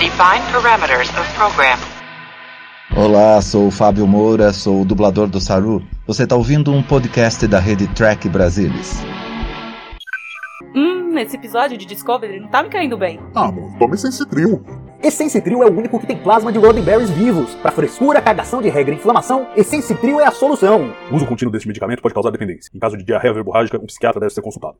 Define parameters of program. Olá, sou o Fábio Moura, sou o dublador do Saru. Você está ouvindo um podcast da rede Trek Brasilis. Esse episódio de Discovery não tá me caindo bem. Tome Sensitril. Essensitril é o único que tem plasma de Roddenberrys vivos. Para frescura, cagação de regra e inflamação, Essensitril é a solução. O uso contínuo deste medicamento pode causar dependência. Em caso de diarreia verborrágica, um psiquiatra deve ser consultado.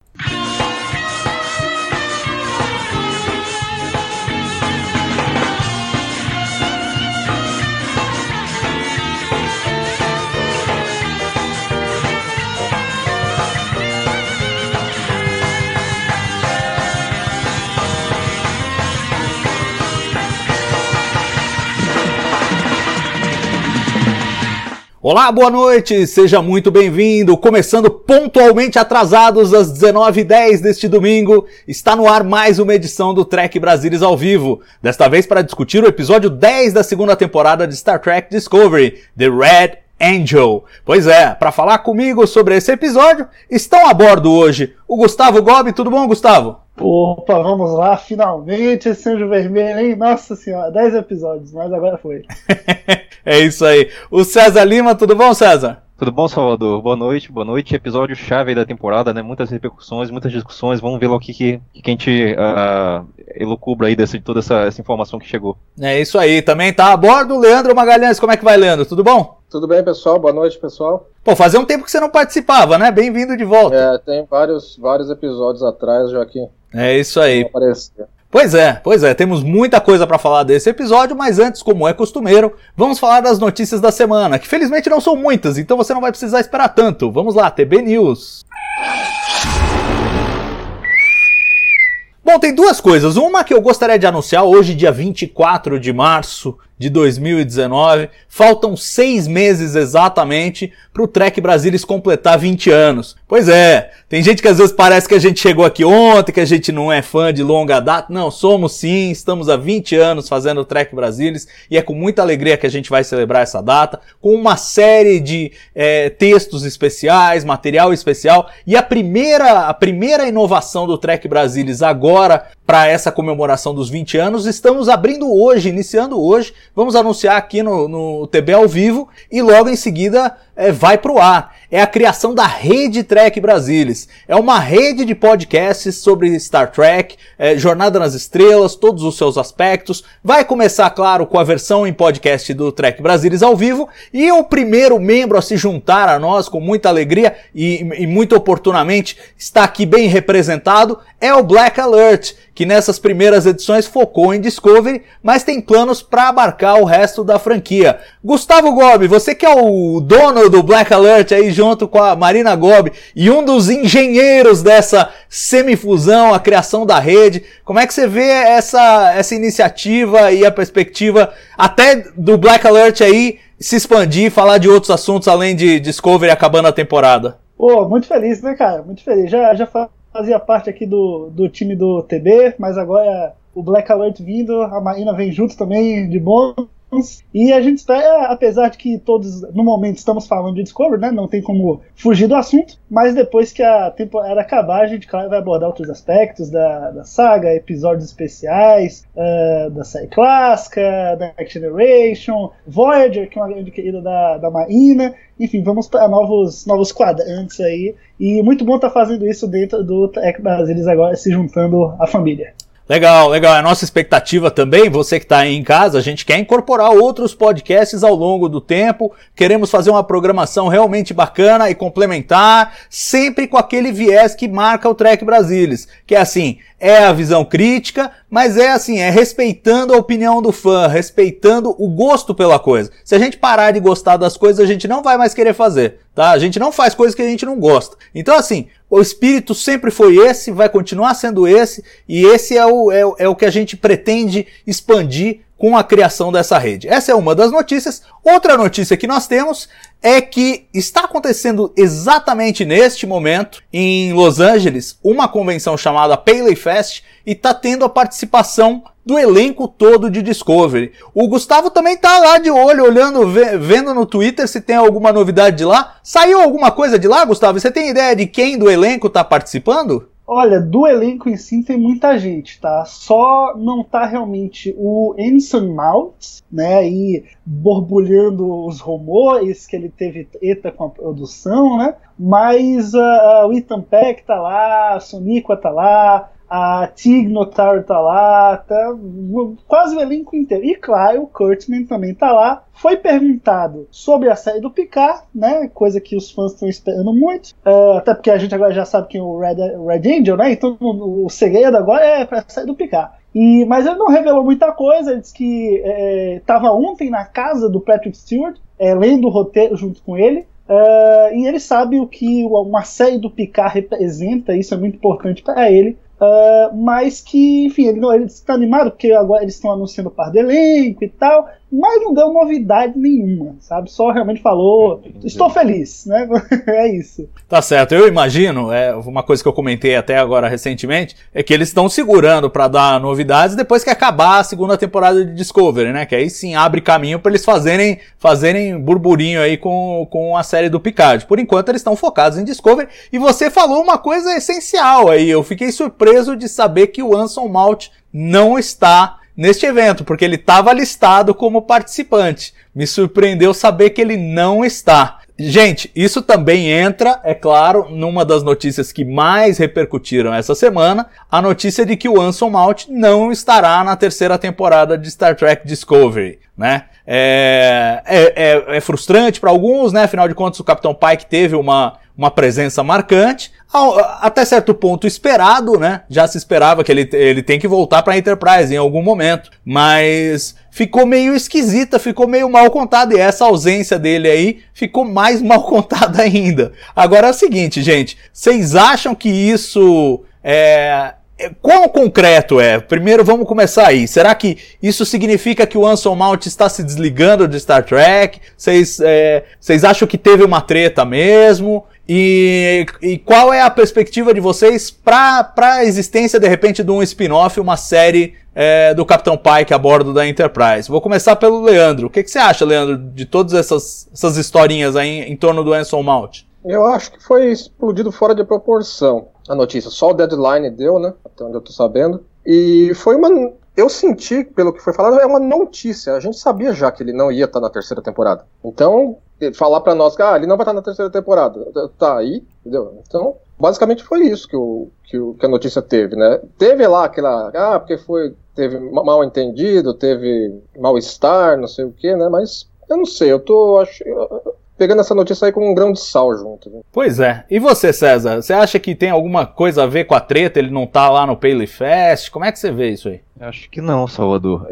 Olá, boa noite, seja muito bem-vindo. Começando pontualmente atrasados às 19h10 deste domingo, está no ar mais uma edição do Trek Brasilis ao vivo. Desta vez para discutir o episódio 10 da segunda temporada de Star Trek Discovery, The Red Angel. Pois é, para falar comigo sobre esse episódio, estão a bordo hoje o Gustavo Gobi. Tudo bom, Gustavo? Opa, vamos lá, finalmente esse Anjo Vermelho, hein? Nossa senhora, 10 episódios, mas agora foi. É isso aí. O César Lima, tudo bom, César? Tudo bom, Salvador? Boa noite. Episódio chave aí da temporada, né? Muitas repercussões, muitas discussões. Vamos ver lá o que a gente elucubra aí de toda essa informação que chegou. É isso aí. Também tá a bordo o Leandro Magalhães. Como é que vai, Leandro? Tudo bom? Tudo bem, pessoal? Boa noite, pessoal. Pô, fazia um tempo que você não participava, né? Bem-vindo de volta. Tem vários episódios atrás, Joaquim. É isso aí. Pois é, temos muita coisa para falar desse episódio, mas antes, como é costumeiro, vamos falar das notícias da semana, que felizmente não são muitas, então você não vai precisar esperar tanto. Vamos lá, TB News. Bom, tem duas coisas. Uma que eu gostaria de anunciar hoje, dia 24 de março de 2019. Faltam 6 meses exatamente para o Trek Brasilis completar 20 anos. Pois é, tem gente que às vezes parece que a gente chegou aqui ontem, que a gente não é fã de longa data. Não, somos sim, estamos há 20 anos fazendo o Trek Brasilis e é com muita alegria que a gente vai celebrar essa data, com uma série de textos especiais, material especial. E a primeira inovação do Trek Brasilis agora, para essa comemoração dos 20 anos, estamos abrindo hoje, iniciando hoje. Vamos anunciar aqui no TB ao vivo e logo em seguida vai pro ar. É a criação da Rede Trek Brasilis. É uma rede de podcasts sobre Star Trek, Jornada nas Estrelas, todos os seus aspectos. Vai começar, claro, com a versão em podcast do Trek Brasilis ao vivo. E o primeiro membro a se juntar a nós com muita alegria e muito oportunamente está aqui bem representado é o Black Alert, que nessas primeiras edições focou em Discovery, mas tem planos para abarcar o resto da franquia. Gustavo Gobi, você que é o dono do Black Alert aí junto com a Marina Gobi e um dos engenheiros dessa semifusão, a criação da rede, como é que você vê essa iniciativa e a perspectiva até do Black Alert aí se expandir, falar de outros assuntos além de Discovery acabando a temporada? Muito feliz, né, cara? Muito feliz. Já fazia parte aqui do time do TB, mas agora o Black Alert vindo, a Marina vem junto também de bônus. E a gente espera, apesar de que todos, no momento, estamos falando de Discovery, né? Não tem como fugir do assunto, mas depois que a temporada acabar, a gente, claro, vai abordar outros aspectos da saga, episódios especiais, da série clássica, da Next Generation, Voyager, que é uma grande querida da Marina. Enfim, vamos para novos quadrantes aí. E muito bom estar fazendo isso dentro do Trek Brasilis agora, se juntando à família. Legal. É a nossa expectativa também, você que está aí em casa, a gente quer incorporar outros podcasts ao longo do tempo, queremos fazer uma programação realmente bacana e complementar, sempre com aquele viés que marca o Trek Brasilis, que é assim, é a visão crítica, mas é respeitando a opinião do fã, respeitando o gosto pela coisa. Se a gente parar de gostar das coisas, a gente não vai mais querer fazer, tá? A gente não faz coisas que a gente não gosta. Então assim, o espírito sempre foi esse, vai continuar sendo esse, e esse é o que a gente pretende expandir com a criação dessa rede. Essa é uma das notícias. Outra notícia que nós temos é que está acontecendo exatamente neste momento, em Los Angeles, uma convenção chamada Paley Fest, e está tendo a participação do elenco todo de Discovery. O Gustavo também tá lá de olho, olhando, vendo no Twitter se tem alguma novidade de lá. Saiu alguma coisa de lá, Gustavo? Você tem ideia de quem do elenco tá participando? Olha, do elenco em si tem muita gente, tá? Só não tá realmente o Anson Mount, né? E borbulhando os rumores que ele teve treta com a produção, né? Mas o Ethan Peck tá lá, a Sonequa tá lá, a Tig Notaro tá lá, tá quase o elenco inteiro. E claro, o Kurtzman também tá lá. Foi perguntado sobre a série do Picard, né? Coisa que os fãs estão esperando muito. Até porque a gente agora já sabe quem é o Red Angel, né? Então o segredo agora é pra série do Picard. Mas ele não revelou muita coisa. Ele disse que estava ontem na casa do Patrick Stewart, lendo o roteiro junto com ele. E ele sabe o que uma série do Picard representa. Isso é muito importante para ele. Mas que, enfim, ele está animado porque agora eles estão anunciando o par do elenco e tal, mas não deu novidade nenhuma, sabe? Só realmente falou, estou feliz, né? É isso. Tá certo, eu imagino, uma coisa que eu comentei até agora recentemente, é que eles estão segurando para dar novidades depois que acabar a segunda temporada de Discovery, né? Que aí sim abre caminho para eles fazerem burburinho aí com a série do Picard. Por enquanto eles estão focados em Discovery, e você falou uma coisa essencial aí, eu fiquei surpreso de saber que o Anson Mount não está neste evento, porque ele estava listado como participante. Me surpreendeu saber que ele não está. Gente, isso também entra, é claro, numa das notícias que mais repercutiram essa semana, a notícia de que o Anson Mount não estará na terceira temporada de Star Trek Discovery, né? É frustrante para alguns, né? Afinal de contas, o Capitão Pike teve uma presença marcante, até certo ponto esperado, né? Já se esperava que ele tem que voltar para a Enterprise em algum momento, mas ficou meio esquisita, ficou meio mal contada, e essa ausência dele aí ficou mais mal contada ainda. Agora é o seguinte, gente, vocês acham que isso quão concreto é? Primeiro vamos começar aí. Será que isso significa que o Anson Mount está se desligando de Star Trek? Vocês acham que teve uma treta mesmo? E qual é a perspectiva de vocês para a existência, de repente, de um spin-off, uma série do Capitão Pike a bordo da Enterprise? Vou começar pelo Leandro. O que você acha, Leandro, de todas essas historinhas aí em torno do Anson Mount? Eu acho que foi explodido fora de proporção a notícia. Só o Deadline deu, né? Até onde eu tô sabendo. E foi eu senti, pelo que foi falado, é uma notícia. A gente sabia já que ele não ia estar na terceira temporada. Então, falar pra nós que ele não vai estar na terceira temporada. Tá aí, entendeu? Então, basicamente foi isso que a notícia teve, né? Teve lá aquela... porque teve mal entendido, teve mal-estar, não sei o que, né? Mas eu não sei, eu tô pegando essa notícia aí com um grão de sal junto. Né? Pois é. E você, César? Você acha que tem alguma coisa a ver com a treta? Ele não tá lá no Paley Fest? Como é que você vê isso aí? Acho que não, Salvador.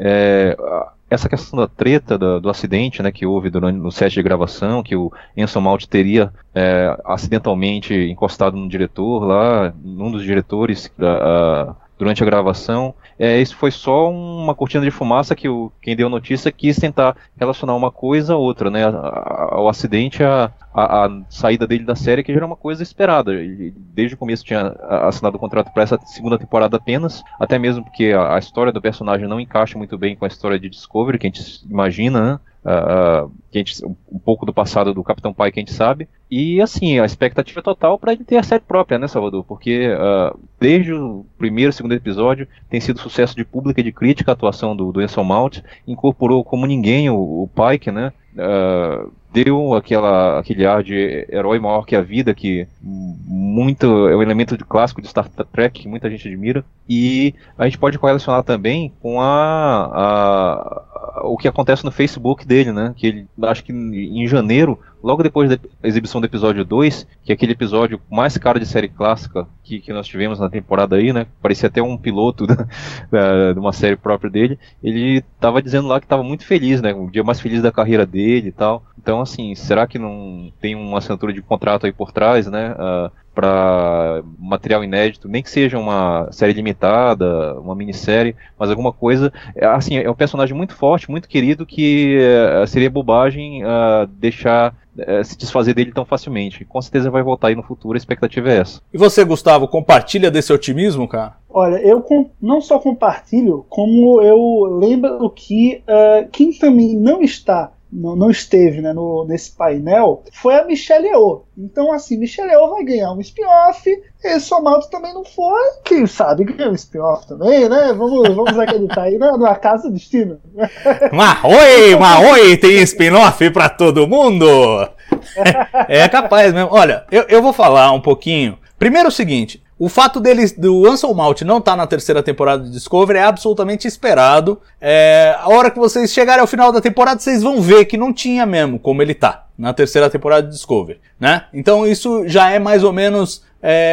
Essa questão da treta, do acidente, né, que houve no set de gravação, que o Anson Mount teria acidentalmente encostado no diretor lá, num dos diretores durante a gravação, isso foi só uma cortina de fumaça que quem deu a notícia quis tentar relacionar uma coisa a outra, né, ao acidente, a saída dele da série, que já era uma coisa esperada. Ele, desde o começo, tinha assinado o contrato para essa segunda temporada apenas, até mesmo porque a história do personagem não encaixa muito bem com a história de Discovery, que a gente imagina, né? Um pouco do passado do Capitão Pike que a gente sabe, e assim, a expectativa total para ele ter a série própria, né, Salvador? Porque desde o primeiro e segundo episódio tem sido sucesso de público e de crítica a atuação do Anson Mount, incorporou como ninguém o Pike, né? Deu aquele ar de herói maior que a vida, que é um elemento clássico de Star Trek que muita gente admira, e a gente pode correlacionar também com o que acontece no Facebook dele, né? Que ele, acho que em janeiro, logo depois da exibição do episódio 2, que é aquele episódio mais caro de série clássica que nós tivemos na temporada aí, né? Parecia até um piloto de uma série própria dele. Ele estava dizendo lá que estava muito feliz, né? O dia mais feliz da carreira dele e tal. Então, assim, será que não tem uma assinatura de contrato aí por trás, né? Para material inédito, nem que seja uma série limitada, uma minissérie, mas alguma coisa. Assim, é um personagem muito forte, muito querido, que seria bobagem deixar se desfazer dele tão facilmente. Com certeza vai voltar aí no futuro, a expectativa é essa. E você, Gustavo, compartilha desse otimismo, cara? Olha, eu não só compartilho, como eu lembro que quem também não está não esteve, né, nesse painel, foi a Michelle Yeoh. Então, assim, Michelle Yeoh vai ganhar um spin-off, e Somalto também não foi, quem sabe ganha um spin-off também, né? Vamos acreditar aí no acaso do destino. Mas tem spin-off pra todo mundo! É capaz mesmo. Olha, eu vou falar um pouquinho. Primeiro o seguinte, o fato do Anson Mount não estar na terceira temporada de Discovery é absolutamente esperado. A hora que vocês chegarem ao final da temporada, vocês vão ver que não tinha mesmo como ele tá na terceira temporada de Discovery, né? Então isso já é mais ou menos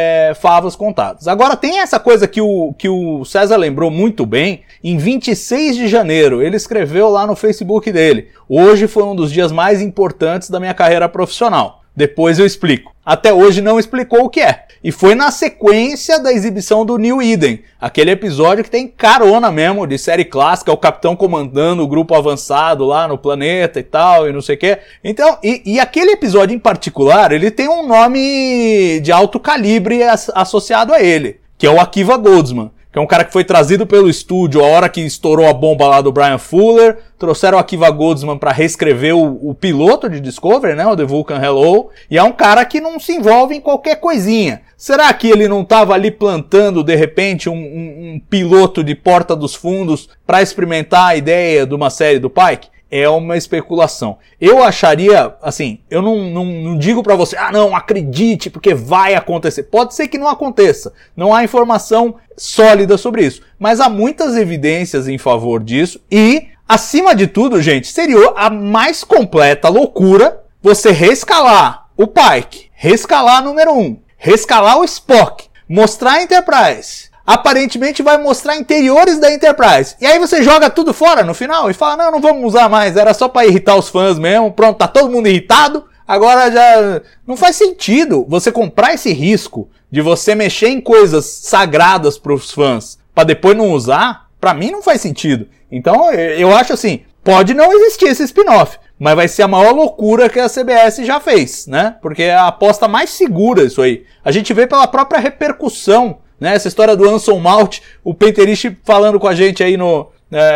favas contadas. Agora tem essa coisa que o César lembrou muito bem. Em 26 de janeiro, ele escreveu lá no Facebook dele: hoje foi um dos dias mais importantes da minha carreira profissional. Depois eu explico. Até hoje não explicou o que é. E foi na sequência da exibição do New Eden, aquele episódio que tem carona mesmo de série clássica, o capitão comandando o grupo avançado lá no planeta e tal, e não sei o que. Então, e aquele episódio em particular, ele tem um nome de alto calibre associado a ele, que é o Akiva Goldsman, que é um cara que foi trazido pelo estúdio a hora que estourou a bomba lá do Brian Fuller. Trouxeram o Akiva Goldsman para reescrever o piloto de Discovery, né, o The Vulcan Hello, e é um cara que não se envolve em qualquer coisinha. Será que ele não estava ali plantando, de repente, um piloto de Porta dos Fundos para experimentar a ideia de uma série do Pike? É uma especulação. Eu acharia, assim, eu não digo pra você, não, acredite, porque vai acontecer. Pode ser que não aconteça. Não há informação sólida sobre isso. Mas há muitas evidências em favor disso. E, acima de tudo, gente, seria a mais completa loucura você reescalar o Pike, reescalar número 1, reescalar o Spock, mostrar a Enterprise. Aparentemente vai mostrar interiores da Enterprise. E aí você joga tudo fora no final e fala, não vamos usar mais, era só pra irritar os fãs mesmo, pronto, tá todo mundo irritado, agora já... Não faz sentido você comprar esse risco de você mexer em coisas sagradas pros fãs pra depois não usar, pra mim não faz sentido. Então eu acho assim, pode não existir esse spin-off, mas vai ser a maior loucura que a CBS já fez, né? Porque é a aposta mais segura isso aí. A gente vê pela própria repercussão, né, essa história do Anson Mount, o Penteriche falando com a gente aí no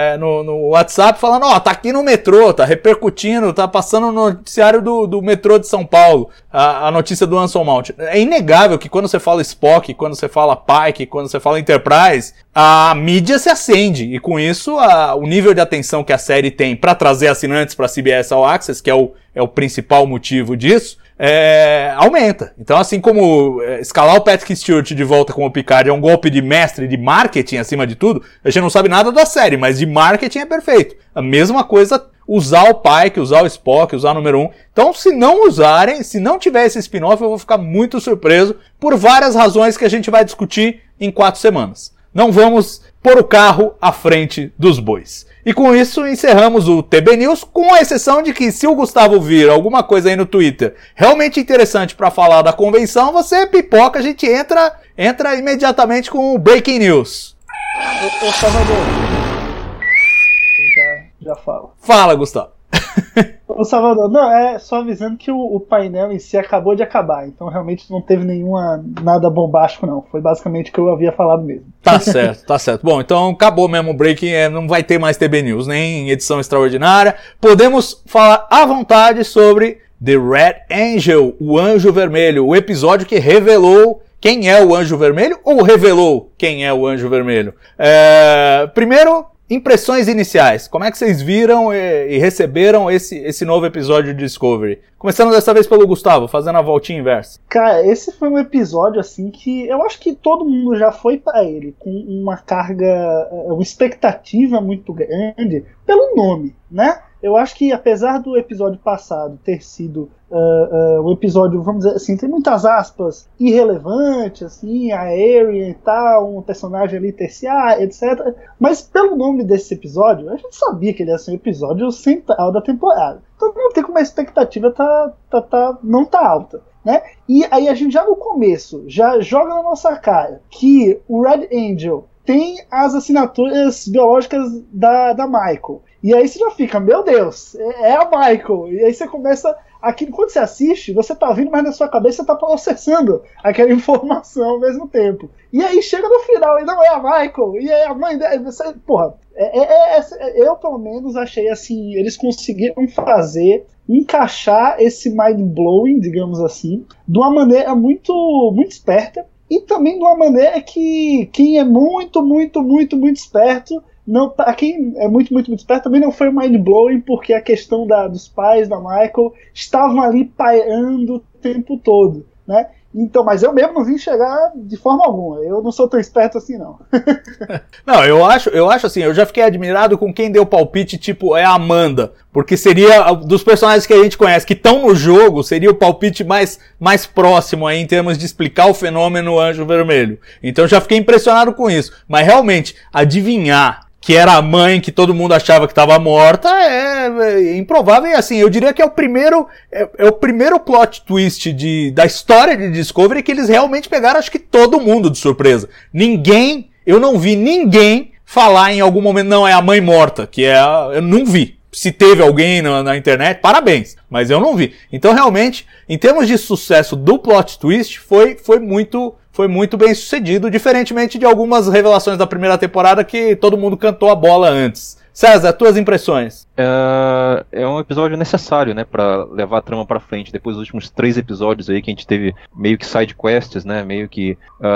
WhatsApp, falando, tá aqui no metrô, tá repercutindo, tá passando no noticiário do metrô de São Paulo, a notícia do Anson Mount. É inegável que quando você fala Spock, quando você fala Pike, quando você fala Enterprise, a mídia se acende, e com isso o nível de atenção que a série tem para trazer assinantes para CBS All Access, que é o principal motivo disso, aumenta. Então, assim como escalar o Patrick Stewart de volta com o Picard é um golpe de mestre de marketing acima de tudo, a gente não sabe nada da série, mas de marketing é perfeito. A mesma coisa usar o Pike, usar o Spock, usar o número 1. Então, se não usarem, se não tiver esse spin-off, eu vou ficar muito surpreso por várias razões que a gente vai discutir em 4 semanas. Não vamos pôr o carro à frente dos bois. E com isso encerramos o TB News, com a exceção de que se o Gustavo vir alguma coisa aí no Twitter realmente interessante para falar da convenção, você pipoca, a gente entra imediatamente com o Breaking News. Ô Salvador, já falo. Fala, Gustavo. Ô Salvador, não, só avisando que o painel em si acabou de acabar, então realmente não teve nada bombástico não, foi basicamente o que eu havia falado mesmo. Tá certo. Bom, então acabou mesmo o Breaking, não vai ter mais TB News, nem edição extraordinária. Podemos falar à vontade sobre The Red Angel, o Anjo Vermelho, o episódio que revelou quem é o Anjo Vermelho, ou revelou quem é o Anjo Vermelho. Primeiro, impressões iniciais. Como é que vocês viram e receberam esse novo episódio de Discovery? Começando dessa vez pelo Gustavo, fazendo a voltinha inversa. Cara, esse foi um episódio assim que eu acho que todo mundo já foi pra ele com uma carga, uma expectativa muito grande pelo nome, né? Eu acho que apesar do episódio passado ter sido um episódio, vamos dizer assim, tem muitas aspas, irrelevante, assim, a Arian e tal, um personagem ali terciário, etc. Mas pelo nome desse episódio, a gente sabia que ele ia ser um episódio central da temporada. Então não tem como a expectativa não tá alta, né? E aí a gente já no começo, já joga na nossa cara que o Red Angel tem as assinaturas biológicas da Michael. E aí você já fica, meu Deus, é a Michael. E aí você começa aqui, quando você assiste, você tá ouvindo, mas na sua cabeça você tá processando aquela informação ao mesmo tempo. E aí chega no final, e não é a Michael, e é a mãe dela, você, porra, eu pelo menos achei assim, eles conseguiram encaixar esse mind-blowing, digamos assim, de uma maneira muito, muito esperta, e também de uma maneira que quem é muito, muito, muito, muito esperto, para quem é muito, muito, muito esperto, também não foi mind-blowing, porque a questão dos pais da Michael estavam ali pairando o tempo todo, né? Então, mas eu mesmo não vim chegar de forma alguma. Eu não sou tão esperto assim, não. Não, eu acho assim, eu já fiquei admirado com quem deu palpite, tipo, é a Amanda. Porque seria, dos personagens que a gente conhece, que estão no jogo, seria o palpite mais próximo aí, em termos de explicar o fenômeno Anjo Vermelho. Então eu já fiquei impressionado com isso. Mas realmente, adivinhar que era a mãe que todo mundo achava que estava morta, é improvável. E assim, eu diria que é o primeiro plot twist da história de Discovery que eles realmente pegaram, acho que todo mundo de surpresa. Eu não vi ninguém falar em algum momento, não, é a mãe morta, eu não vi. Se teve alguém na internet, parabéns, mas eu não vi. Então realmente, em termos de sucesso do plot twist, foi muito bem sucedido, diferentemente de algumas revelações da primeira temporada que todo mundo cantou a bola antes. César, tuas impressões? É um episódio necessário, né, pra levar a trama pra frente. Depois dos últimos 3 episódios aí que a gente teve meio que side quests, né, meio que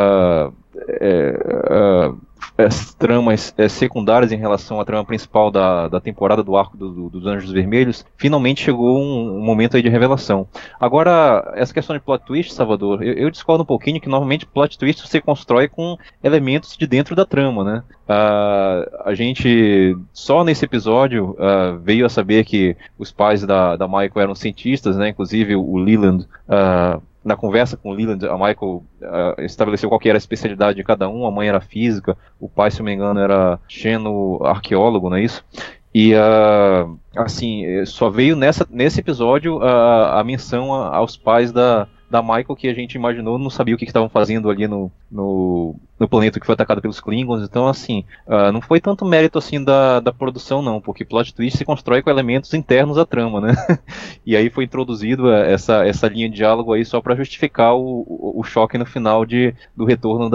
tramas secundárias em relação à trama principal da temporada do arco dos Anjos Vermelhos, finalmente chegou um momento aí de revelação. Agora, essa questão de plot twist, Salvador, eu discordo um pouquinho que normalmente plot twist você constrói com elementos de dentro da trama, né? A gente, só nesse episódio, veio a saber que os pais da Michael eram cientistas, né? Inclusive o Leland... Na conversa com o Leland, a Michael estabeleceu qual que era a especialidade de cada um. A mãe era física, o pai, se não me engano, era xenoarqueólogo, não é isso? E, assim, só veio nesse episódio a menção aos pais da Michael, que a gente imaginou, não sabia o que estavam fazendo ali no planeta que foi atacado pelos Klingons. Então, assim, não foi tanto mérito assim da produção, não, porque plot twist se constrói com elementos internos à trama, né? E aí foi introduzido essa linha de diálogo aí só para justificar o choque no final do retorno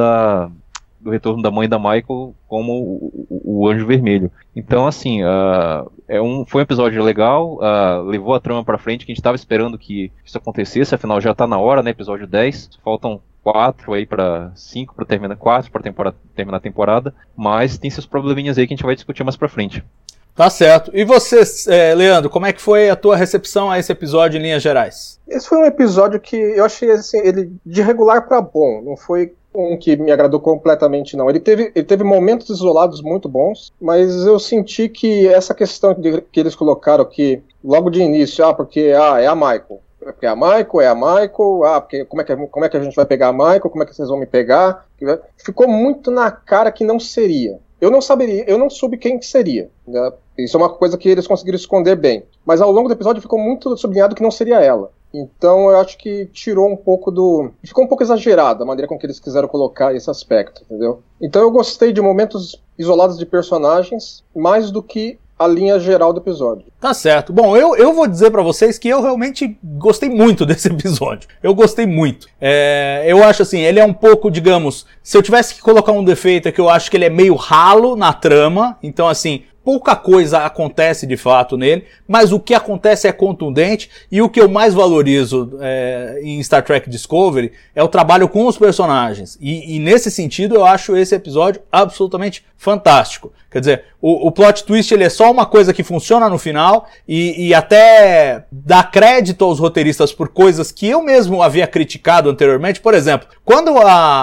da mãe da Michael como o Anjo Vermelho. Então, assim, foi um episódio legal, levou a trama pra frente, que a gente tava esperando que isso acontecesse, afinal já tá na hora, né, episódio 10, faltam 4 aí pra 5 pra terminar, 4 pra terminar a temporada, mas tem seus probleminhas aí que a gente vai discutir mais pra frente. Tá certo. E você, Leandro, como é que foi a tua recepção a esse episódio em linhas gerais? Esse foi um episódio que eu achei assim, ele de regular pra bom, não foi um que me agradou completamente, não. Ele teve momentos isolados muito bons, mas eu senti que essa questão que eles colocaram aqui, logo de início, porque é a Michael. Porque a Michael, porque como é que a gente vai pegar a Michael, como é que vocês vão me pegar? Ficou muito na cara que não seria. Eu não soube quem que seria, né? Isso é uma coisa que eles conseguiram esconder bem. Mas ao longo do episódio ficou muito sublinhado que não seria ela. Então eu acho que tirou um pouco ficou um pouco exagerada a maneira com que eles quiseram colocar esse aspecto, entendeu? Então eu gostei de momentos isolados de personagens, mais do que a linha geral do episódio. Tá certo. Bom, eu vou dizer pra vocês que eu realmente gostei muito desse episódio. Eu gostei muito. Eu acho assim, ele é um pouco, digamos, se eu tivesse que colocar um defeito é que eu acho que ele é meio ralo na trama. Então assim, pouca coisa acontece de fato nele, mas o que acontece é contundente, e o que eu mais valorizo em Star Trek Discovery é o trabalho com os personagens, e nesse sentido eu acho esse episódio absolutamente fantástico. Quer dizer, o plot twist ele é só uma coisa que funciona no final, e até dá crédito aos roteiristas por coisas que eu mesmo havia criticado anteriormente. Por exemplo, quando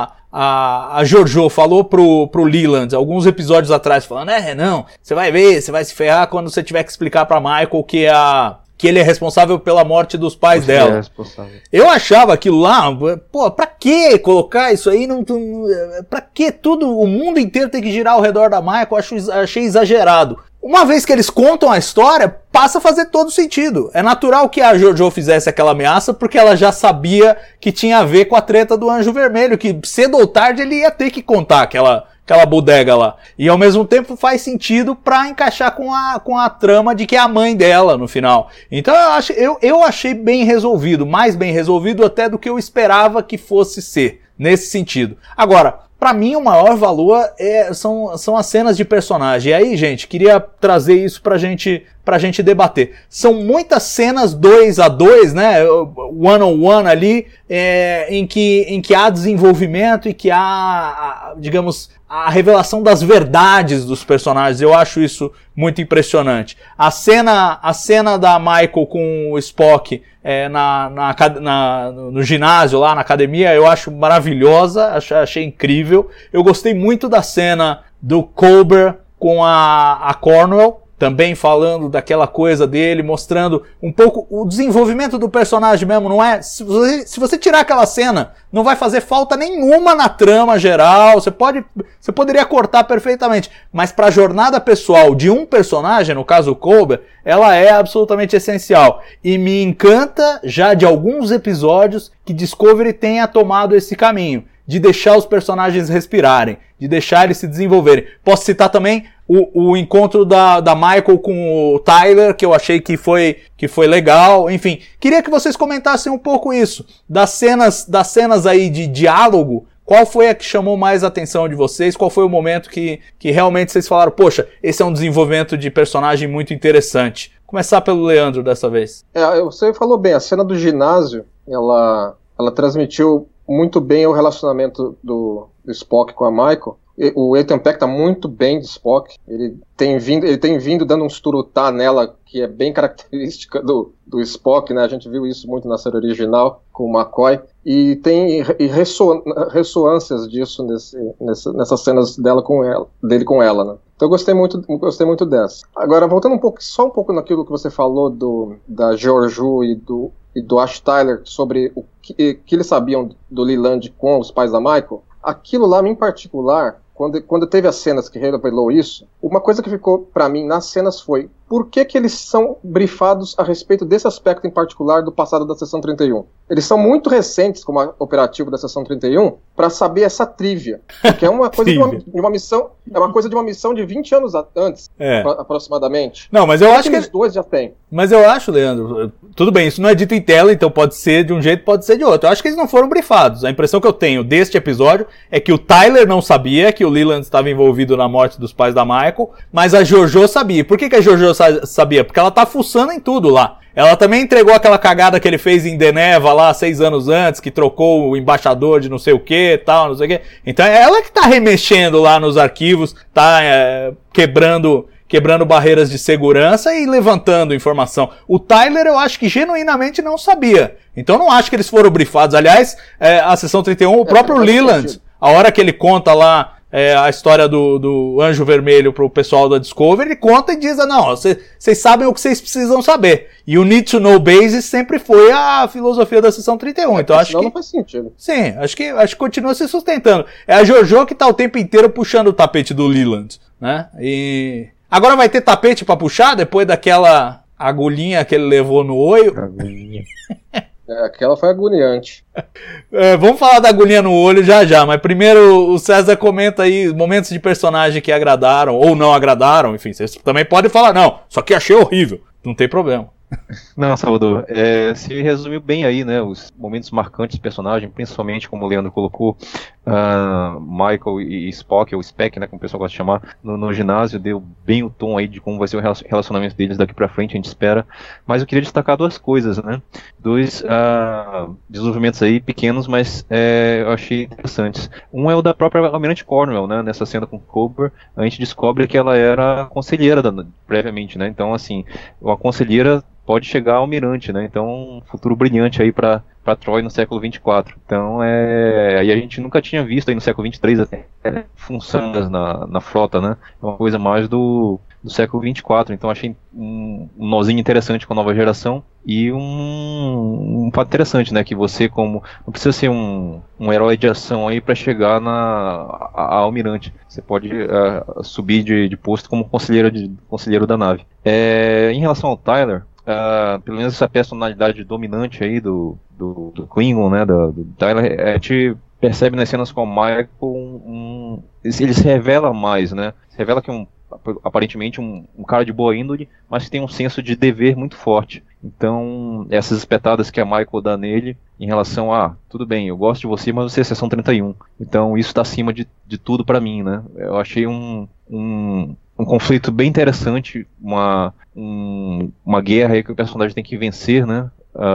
a Jojo falou pro Leland, alguns episódios atrás, falando, não, você vai ver, você vai se ferrar quando você tiver que explicar pra Michael que ele é responsável pela morte dos pais dela. Eu achava aquilo lá, pô, pra que colocar isso aí? Pra que o mundo inteiro tem que girar ao redor da Michael? Achei exagerado. Uma vez que eles contam a história, passa a fazer todo sentido. É natural que a Jojo fizesse aquela ameaça, porque ela já sabia que tinha a ver com a treta do Anjo Vermelho, que cedo ou tarde ele ia ter que contar bodega lá. E ao mesmo tempo faz sentido pra encaixar com a trama de que é a mãe dela no final. Então eu achei bem resolvido, mais bem resolvido até do que eu esperava que fosse ser, nesse sentido. Agora, pra mim o maior valor são as cenas de personagem. E aí, gente, queria trazer isso pra gente debater. São muitas cenas 2 a 2, né, one-on-one ali, em que há desenvolvimento e que há, digamos, a revelação das verdades dos personagens. Eu acho isso muito impressionante. A cena da Michael com o Spock no ginásio, lá na academia, eu acho maravilhosa, achei incrível. Eu gostei muito da cena do Culber com a Cornwell, também falando daquela coisa dele, mostrando um pouco o desenvolvimento do personagem mesmo, não é? Se você tirar aquela cena, não vai fazer falta nenhuma na trama geral, você poderia cortar perfeitamente, mas para a jornada pessoal de um personagem, no caso o Culber, ela é absolutamente essencial. E me encanta já de alguns episódios que Discovery tenha tomado esse caminho, de deixar os personagens respirarem, de deixar eles se desenvolverem. Posso citar também o encontro da Michael com o Tyler, que eu achei que foi legal. Enfim, queria que vocês comentassem um pouco isso. Das cenas aí de diálogo, qual foi a que chamou mais a atenção de vocês? Qual foi o momento que realmente vocês falaram, poxa, esse é um desenvolvimento de personagem muito interessante? Começar pelo Leandro dessa vez. Você falou bem, a cena do ginásio, ela transmitiu muito bem o relacionamento do Spock com a Michael. O Ethan Peck tá muito bem de Spock. Ele tem vindo dando um surutá nela, que é bem característica do Spock, né? A gente viu isso muito na série original com o McCoy. E tem ressonâncias disso nessas cenas dele com ela, né? Então eu gostei muito dessa. Agora, voltando só um pouco naquilo que você falou da Georgiou e do Ash Tyler sobre o que eles sabiam do Leland com os pais da Michael, aquilo lá, em particular, quando teve as cenas que revelou isso, uma coisa que ficou pra mim nas cenas foi por que eles são brifados a respeito desse aspecto em particular do passado da Seção 31. Eles são muito recentes como operativo da Seção 31 para saber essa trivia, porque é uma coisa de uma missão, é uma coisa de uma missão de 20 anos antes, aproximadamente. Não, mas eu acho que os dois já têm. Mas eu acho, Leandro, tudo bem, isso não é dito em tela, então pode ser de um jeito, pode ser de outro. Eu acho que eles não foram brifados. A impressão que eu tenho deste episódio é que o Tyler não sabia que o Leland estava envolvido na morte dos pais da Michael, mas a Georgiou sabia. Por que a Georgiou sabia? Porque ela tá fuçando em tudo lá. Ela também entregou aquela cagada que ele fez em Deneva lá 6 anos antes, que trocou o embaixador de não sei o que, tal, não sei o que. Então é ela que tá remexendo lá nos arquivos, tá quebrando barreiras de segurança e levantando informação. O Tyler eu acho que genuinamente não sabia. Então não acho que eles foram brifados. Aliás, a Seção 31, o próprio Leland, a hora que ele conta lá a história do Anjo Vermelho pro pessoal da Discovery, ele conta e diz, não, vocês sabem o que vocês precisam saber. E o Need to Know Basis sempre foi a filosofia da Seção 31. Então acho que não faz sentido. Sim, acho que continua se sustentando. É a Georgiou que tá o tempo inteiro puxando o tapete do Leland, né? E agora vai ter tapete pra puxar depois daquela agulhinha que ele levou no olho. Agulhinha. Aquela foi agoniante. Vamos falar da agulhinha no olho já, mas primeiro o César comenta aí momentos de personagem que agradaram ou não agradaram, enfim, vocês também podem falar, não, só que achei horrível, não tem problema. Não, Salvador, se resumiu bem aí, né, os momentos marcantes do personagem, principalmente como o Leandro colocou, Michael e Spock, ou Speck, né, como o pessoal gosta de chamar, no ginásio, deu bem o tom aí de como vai ser o relacionamento deles daqui pra frente, a gente espera, mas eu queria destacar duas coisas, né, dois desenvolvimentos aí pequenos, mas eu achei interessantes. Um é o da própria Almirante Cornwell, né, nessa cena com o Culber, a gente descobre que ela era conselheira previamente, né, então assim, uma conselheira pode chegar ao almirante, né? Então, um futuro brilhante aí para Troy no século 24. Então, aí a gente nunca tinha visto aí no século 23 até funções na frota, né? É uma coisa mais do século 24. Então, achei um nozinho interessante com a nova geração e um fato interessante, né? Que você não precisa ser um herói de ação aí para chegar a almirante. Você pode subir de posto como conselheiro da nave. Em relação ao Tyler, pelo menos essa personalidade dominante aí do Klingon, né, do Tyler, a gente percebe nas cenas com o Michael ele se revela mais, né? Se revela que aparentemente um cara de boa índole, mas que tem um senso de dever muito forte. Então, essas espetadas que a Michael dá nele, em relação a, tudo bem, eu gosto de você, mas você é seção 31. Então, isso está acima de tudo pra mim, né? Eu achei um conflito bem interessante, uma guerra aí que o personagem tem que vencer, né?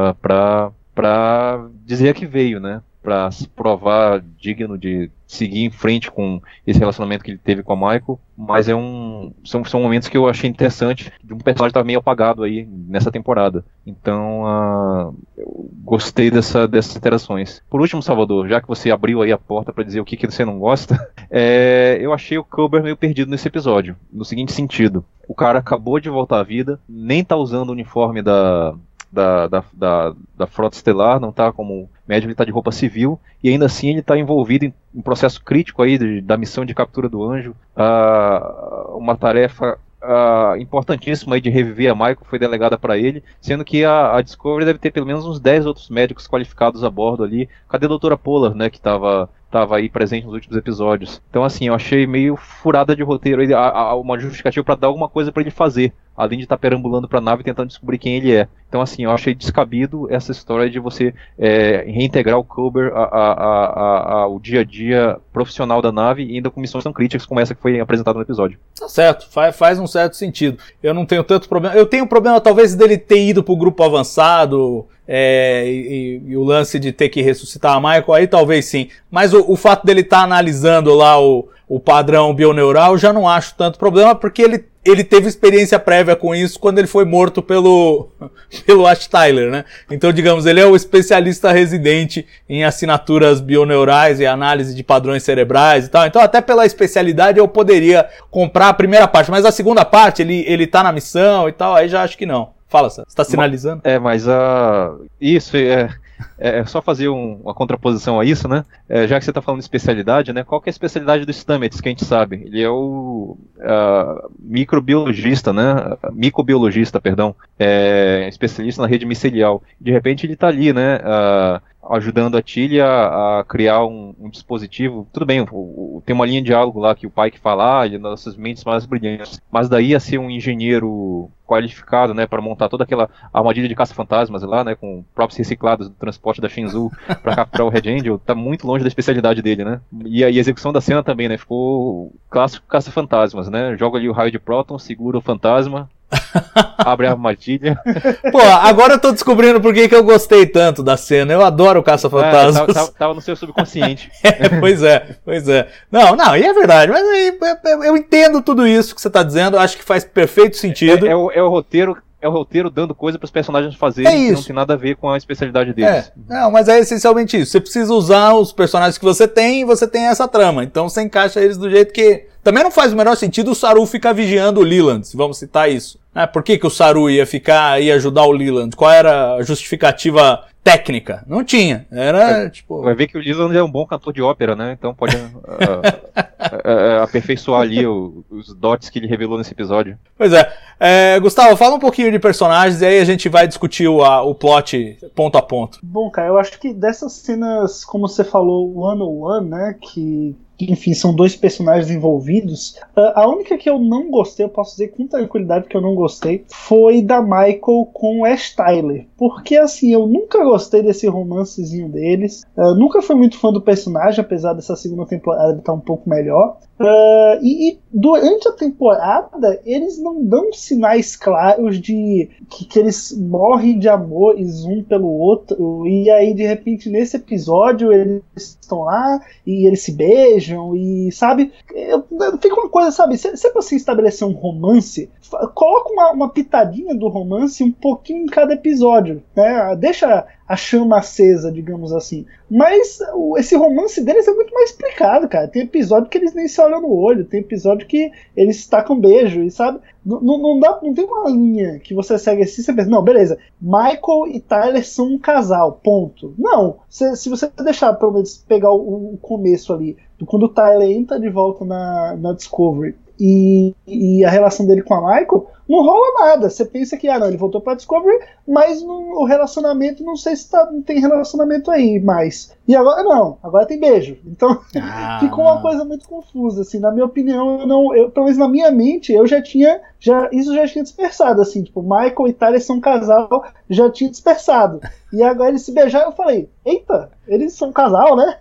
Pra dizer que veio, né? Pra se provar digno de seguir em frente com esse relacionamento que ele teve com a Michael, mas são momentos que eu achei interessante de um personagem que tá meio apagado aí nessa temporada. Então, eu gostei dessas interações. Por último, Salvador, já que você abriu aí a porta pra dizer o que você não gosta, eu achei o Culber meio perdido nesse episódio, no seguinte sentido: o cara acabou de voltar à vida, nem tá usando o uniforme da Frota Estelar, não tá como médico, ele tá de roupa civil, e ainda assim ele tá envolvido em um processo crítico aí da missão de captura do Anjo. Uma tarefa importantíssima aí de reviver a Michael foi delegada para ele, sendo que a Discovery deve ter pelo menos uns 10 outros médicos qualificados a bordo ali. Cadê a doutora Pollard, né, que tava aí presente nos últimos episódios? Então, assim, eu achei meio furada de roteiro, uma justificativa para dar alguma coisa para ele fazer, além de estar perambulando para a nave tentando descobrir quem ele é. Então, assim, eu achei descabido essa história de você reintegrar o Culber ao dia a dia profissional da nave, e ainda com missões tão críticas como essa que foi apresentada no episódio. Tá certo, faz um certo sentido. Eu não tenho tanto problema. Eu tenho problema, talvez, dele ter ido pro grupo avançado, e o lance de ter que ressuscitar a Michael, aí talvez sim. Mas o fato dele estar analisando lá o padrão bioneural, já não acho tanto problema, porque ele teve experiência prévia com isso quando ele foi morto pelo Ash Tyler, né? Então, digamos, ele é o especialista residente em assinaturas bioneurais e análise de padrões cerebrais e tal. Então, até pela especialidade, eu poderia comprar a primeira parte, mas a segunda parte, ele tá na missão e tal, aí já acho que não. Fala, você tá sinalizando? Mas isso é só fazer uma contraposição a isso, né? Já que você está falando de especialidade, né? Qual que é a especialidade do Stamets, que a gente sabe? Ele é o microbiologista, né? Micobiologista, perdão. Especialista na rede micelial. De repente ele está ali, né? Ajudando a Tilly a criar um dispositivo. Tudo bem, tem uma linha de diálogo lá que o Pike fala, nossas mentes mais brilhantes. Mas daí a ser um engenheiro qualificado, né, para montar toda aquela armadilha de caça-fantasmas lá, né, com próprios reciclados do transporte da Shenzhou para capturar o Red Angel, tá muito longe da especialidade dele, né? E a execução da cena também, né, ficou clássico caça-fantasmas, né? Joga ali o raio de próton, segura o fantasma, abre a armadilha. Pô, agora eu tô descobrindo por que eu gostei tanto da cena. Eu adoro o Caça-Fantasmas. Tava no seu subconsciente. Pois é. Não, e é verdade. Mas eu entendo tudo isso que você tá dizendo. Acho que faz perfeito sentido. É o roteiro dando coisa para os personagens fazerem que não tem nada a ver com a especialidade deles. Não, mas é essencialmente isso. Você precisa usar os personagens que você tem e você tem essa trama. Então você encaixa eles do jeito que... Também não faz o menor sentido o Saru ficar vigiando o Leland, se vamos citar isso. Por que o Saru ia ajudar o Leland? Qual era a justificativa técnica? Não tinha. Era tipo... Vai ver que o Leland é um bom cantor de ópera, né? Então pode aperfeiçoar ali os dotes que ele revelou nesse episódio. Pois é. Gustavo, fala um pouquinho de personagens e aí a gente vai discutir o plot ponto a ponto. Bom, cara, eu acho que dessas cenas, como você falou, one-on-one, né, que enfim, são dois personagens envolvidos. A única que eu não gostei, eu posso dizer com tranquilidade que eu não gostei, foi da Michael com o Ash Tyler. Porque, assim, eu nunca gostei desse romancezinho deles. Nunca fui muito fã do personagem, apesar dessa segunda temporada ele estar um pouco melhor. E durante a temporada, eles não dão sinais claros de que eles morrem de amores um pelo outro. E aí, de repente, nesse episódio, eles estão lá e eles se beijam. E, sabe, fica uma coisa, sabe, se você estabelecer um romance, coloca uma pitadinha do romance um pouquinho em cada episódio, né? Deixa a chama acesa, digamos assim. Mas esse romance deles é muito mais explicado, cara. Tem episódio que eles nem se olham no olho, tem episódio que eles tacam beijo, e sabe? Não tem uma linha que você segue assim, você pensa, não, beleza, Michael e Tyler são um casal, ponto. Não, se você deixar, pelo menos, pegar o começo ali, quando o Tyler entra de volta na Discovery, e a relação dele com a Michael, não rola nada. Você pensa que, não, ele voltou pra Discovery, mas o relacionamento, não sei se não tem relacionamento aí, mas... E agora não, agora tem beijo. Então, ficou uma coisa muito confusa, assim, na minha opinião, pelo menos na minha mente, eu isso já tinha dispersado, assim, tipo, Michael e Tyler são um casal, já tinha dispersado. E agora eles se beijaram, eu falei, eita, eles são um casal, né?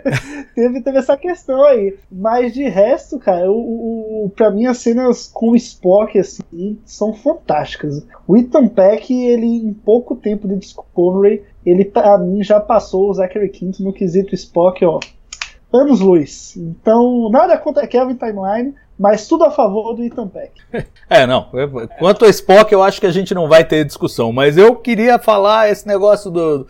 teve essa questão aí. Mas de resto, cara, pra mim as cenas com o Spock, assim, são fantásticas. O Ethan Peck, ele, em pouco tempo de Discovery, ele, pra mim, já passou o Zachary Quinto no quesito Spock, ó, anos-luz. Então, nada contra Kelvin Timeline, mas tudo a favor do Ethan Peck. Não. Quanto ao Spock, eu acho que a gente não vai ter discussão. Mas eu queria falar esse negócio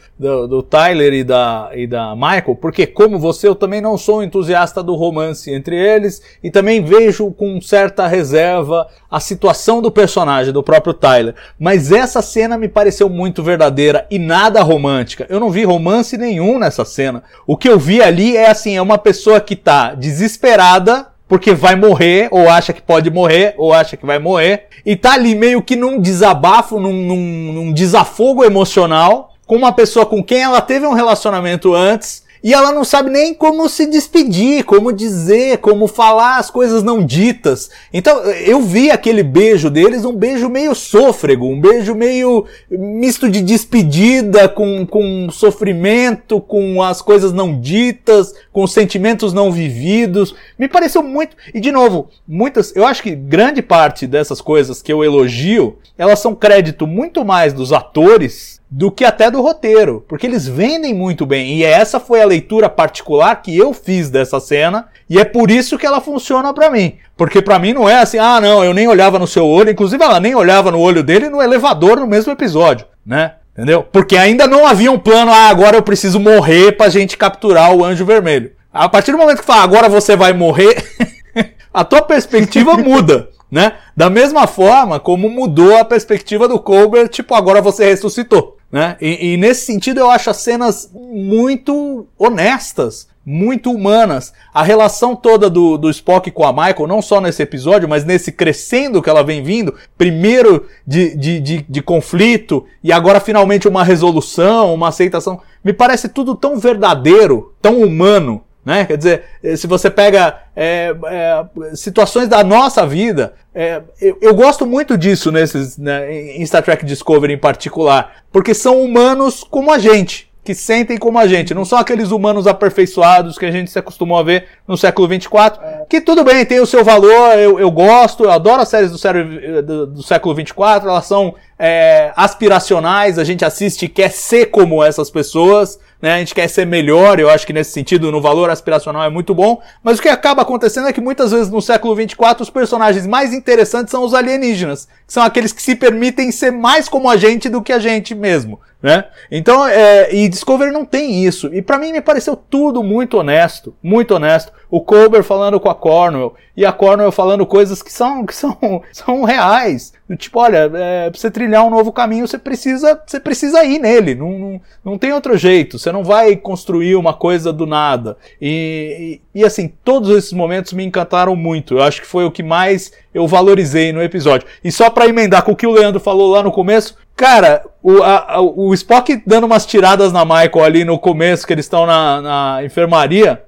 do Tyler e da Michael, porque como você, eu também não sou um entusiasta do romance entre eles, e também vejo com certa reserva a situação do personagem, do próprio Tyler. Mas essa cena me pareceu muito verdadeira e nada romântica. Eu não vi romance nenhum nessa cena. O que eu vi ali é assim, é uma pessoa que tá desesperada, porque vai morrer, ou acha que pode morrer, ou acha que vai morrer, e tá ali meio que num desabafo, num desafogo emocional, com uma pessoa com quem ela teve um relacionamento antes, e ela não sabe nem como se despedir, como dizer, como falar as coisas não ditas. Então, eu vi aquele beijo deles, um beijo meio sôfrego, um beijo meio misto de despedida, com sofrimento, com as coisas não ditas, com sentimentos não vividos. Me pareceu muito... E, de novo, eu acho que grande parte dessas coisas que eu elogio, elas são crédito muito mais dos atores do que até do roteiro, porque eles vendem muito bem, e essa foi a leitura particular que eu fiz dessa cena, e é por isso que ela funciona pra mim, porque pra mim não é assim, não, eu nem olhava no seu olho, inclusive ela nem olhava no olho dele no elevador no mesmo episódio, né? Entendeu? Porque ainda não havia um plano, agora eu preciso morrer pra gente capturar o Anjo Vermelho. A partir do momento que fala, agora você vai morrer, a tua perspectiva muda. Né? Da mesma forma como mudou a perspectiva do Culber, tipo, agora você ressuscitou, né? E nesse sentido eu acho as cenas muito honestas, muito humanas. A relação toda do Spock com a Michael, não só nesse episódio, mas nesse crescendo que ela vem vindo, primeiro de conflito, e agora finalmente uma resolução, uma aceitação, me parece tudo tão verdadeiro, tão humano, né? Quer dizer, se você pega situações da nossa vida, eu gosto muito disso em Star Trek Discovery em particular, porque são humanos como a gente, que sentem como a gente, não são aqueles humanos aperfeiçoados que a gente se acostumou a ver no século 24, que tudo bem, tem o seu valor, eu gosto, eu adoro as séries do século 24, elas são aspiracionais, a gente assiste e quer ser como essas pessoas, né? A gente quer ser melhor, eu acho que nesse sentido, no valor aspiracional é muito bom, mas o que acaba acontecendo é que muitas vezes no século 24 os personagens mais interessantes são os alienígenas, que são aqueles que se permitem ser mais como a gente do que a gente mesmo, né? Então, e Discovery não tem isso, e pra mim me pareceu tudo muito honesto, o Culber falando com a Cornwell, e a Cornwell falando coisas que são reais, tipo, olha, pra você trilhar um novo caminho, você precisa ir nele, não tem outro jeito, você não vai construir uma coisa do nada, e assim, todos esses momentos me encantaram muito, eu acho que foi o que mais eu valorizei no episódio. E só pra emendar com o que o Leandro falou lá no começo, cara, o Spock dando umas tiradas na Michael ali no começo, que eles estão na enfermaria,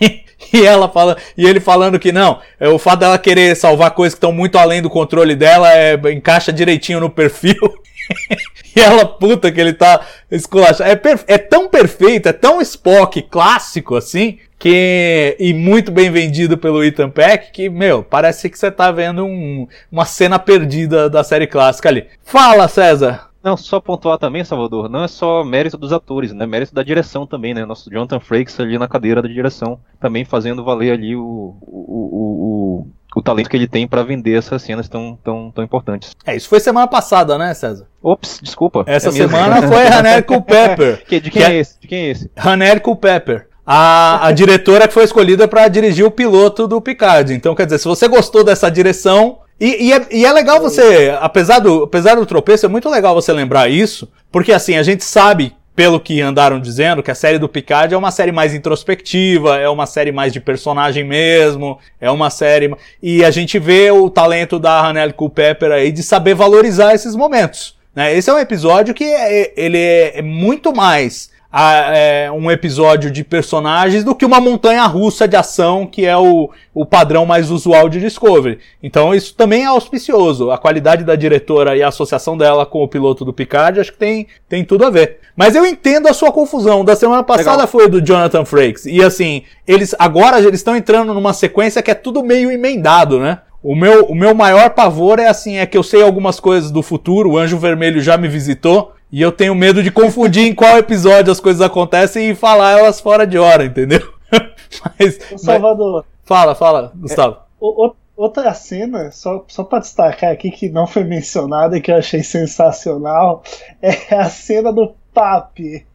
e ele falando que não, o fato dela querer salvar coisas que estão muito além do controle dela, encaixa direitinho no perfil. E ela, puta que ele tá esculachando. É tão perfeito, é tão Spock clássico assim, e muito bem vendido pelo Ethan Peck, que, parece que você tá vendo uma cena perdida da série clássica ali. Fala, César! Não, só pontuar também, Salvador, não é só mérito dos atores, né? Mérito da direção também, né? Nosso Jonathan Frakes ali na cadeira da direção, também fazendo valer ali o talento que ele tem pra vender essas cenas tão importantes. Isso foi semana passada, né, César? Ops, desculpa. Essa semana foi Hanelle Culpepper. De quem é esse? Hanelle Culpepper. A diretora que foi escolhida pra dirigir o piloto do Picard. Então, quer dizer, se você gostou dessa direção... E é legal você, apesar do tropeço, é muito legal você lembrar isso, porque assim, a gente sabe pelo que andaram dizendo, que a série do Picard é uma série mais introspectiva, é uma série mais de personagem mesmo, é uma série... E a gente vê o talento da Hanelle Culpepper aí de saber valorizar esses momentos, né? Esse é um episódio que ele é muito mais um episódio de personagens do que uma montanha-russa de ação, que é o padrão mais usual de Discovery. Então isso também é auspicioso. A qualidade da diretora e a associação dela com o piloto do Picard, acho que tem tudo a ver. Mas eu entendo a sua confusão. Da semana passada Legal. Foi do Jonathan Frakes. E assim, agora eles estão entrando numa sequência que é tudo meio emendado, né? O meu maior pavor é que eu sei algumas coisas do futuro, o Anjo Vermelho já me visitou, e eu tenho medo de confundir em qual episódio as coisas acontecem e falar elas fora de hora, entendeu? Salvador. Fala, Gustavo. Outra cena, só pra destacar aqui, que não foi mencionada e que eu achei sensacional, é a cena do Papi.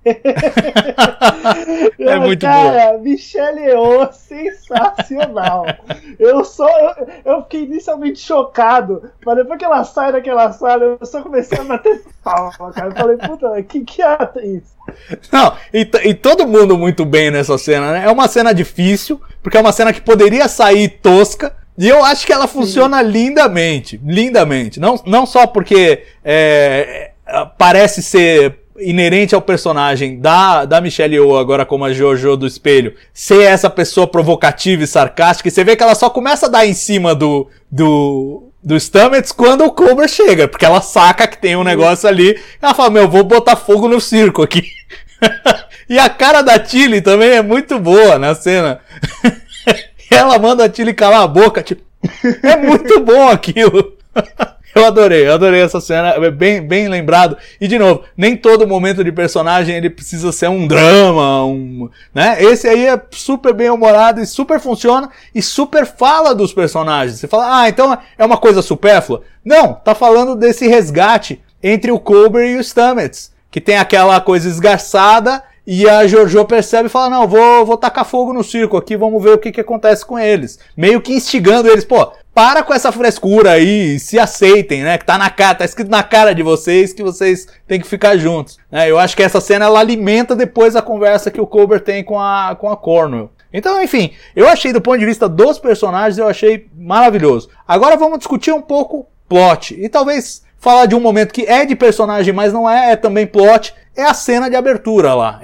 É muito cara, boa. Michelle Yeoh, sensacional. Eu fiquei inicialmente chocado, mas depois que ela sai daquela sala, eu só comecei a bater palma, cara. Eu falei, puta, que atriz. Não, e todo mundo muito bem nessa cena, né? É uma cena difícil, porque é uma cena que poderia sair tosca, e eu acho que ela funciona lindamente. Não só porque parece ser inerente ao personagem da Michelle Yeoh, agora como a Jojo do espelho, ser essa pessoa provocativa e sarcástica, e você vê que ela só começa a dar em cima do Stamets quando o Culber chega, porque ela saca que tem um negócio ali, ela fala, vou botar fogo no circo aqui. E a cara da Tilly também é muito boa na cena. Ela manda a Tilly calar a boca, tipo, é muito bom aquilo. Eu adorei essa cena, é bem lembrado. E de novo, nem todo momento de personagem ele precisa ser um drama, né? Esse aí é super bem humorado e super funciona e super fala dos personagens. Você fala, então é uma coisa supérflua? Não, tá falando desse resgate entre o Culber e o Stamets, que tem aquela coisa esgarçada. E a Jojo percebe e fala, não, vou tacar fogo no circo aqui, vamos ver o que acontece com eles. Meio que instigando eles, para com essa frescura aí, se aceitem, né? Que tá escrito na cara de vocês que vocês têm que ficar juntos. Eu acho que essa cena, ela alimenta depois a conversa que o Culber tem com a Cornwell. Então, enfim, eu achei do ponto de vista dos personagens, eu achei maravilhoso. Agora vamos discutir um pouco plot. E talvez falar de um momento que é de personagem, mas não é também plot. É a cena de abertura lá.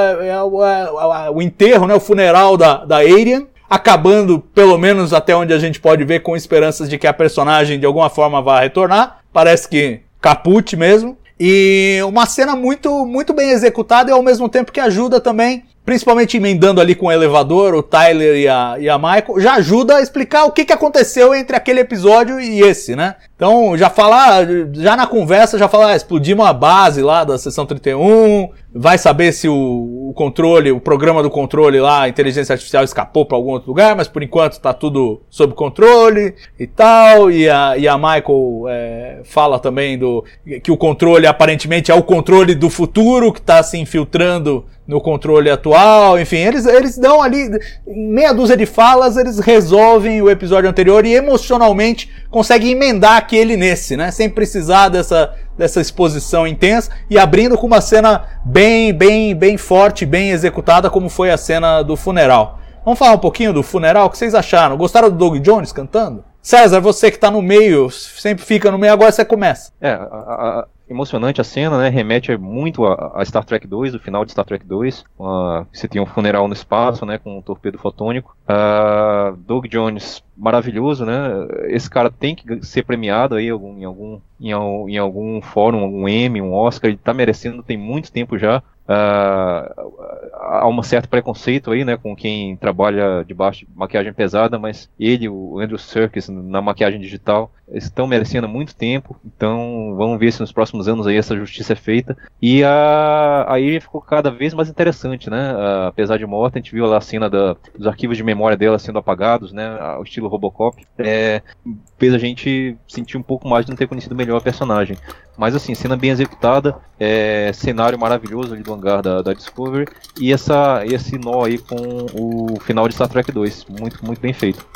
O enterro, né, o funeral da Arian, acabando, pelo menos até onde a gente pode ver, com esperanças de que a personagem de alguma forma vá retornar. Parece que caput mesmo. E uma cena muito, muito bem executada e ao mesmo tempo que ajuda também, principalmente emendando ali com o elevador, o Tyler e a Michael, já ajuda a explicar o que aconteceu entre aquele episódio e esse, né? Então, já na conversa, explodimos a base lá da Seção 31, vai saber se o programa do controle lá, a inteligência artificial escapou para algum outro lugar, mas por enquanto tá tudo sob controle e tal, e a Michael fala também que o controle aparentemente é o controle do futuro, que tá se infiltrando no controle atual, enfim, eles dão ali, em meia dúzia de falas, eles resolvem o episódio anterior e emocionalmente conseguem emendar aquele nesse, né, sem precisar dessa exposição intensa e abrindo com uma cena bem forte, bem executada, como foi a cena do funeral. Vamos falar um pouquinho do funeral, o que vocês acharam? Gostaram do Doug Jones cantando? César, você que tá no meio, sempre fica no meio, agora você começa. Emocionante a cena, né? Remete muito a Star Trek 2, o final de Star Trek 2. Você tem um funeral no espaço, né? Com um torpedo fotônico. Doug Jones, maravilhoso, né? Esse cara tem que ser premiado aí em algum fórum, um Emmy, um Oscar. Ele tá merecendo, tem muito tempo já. Há um certo preconceito aí, né, com quem trabalha debaixo de maquiagem pesada, mas ele, o Andrew Serkis, na maquiagem digital, estão merecendo há muito tempo. Então vamos ver se nos próximos anos aí essa justiça é feita. E aí ficou cada vez mais interessante, né? Apesar de morta, a gente viu lá a cena dos arquivos de memória dela sendo apagados, né, ao estilo Robocop. Fez a gente sentir um pouco mais de não ter conhecido melhor a personagem. Mas assim, cena bem executada, cenário maravilhoso ali do hangar da Discovery, e esse nó aí com o final de Star Trek 2, muito, muito bem feito.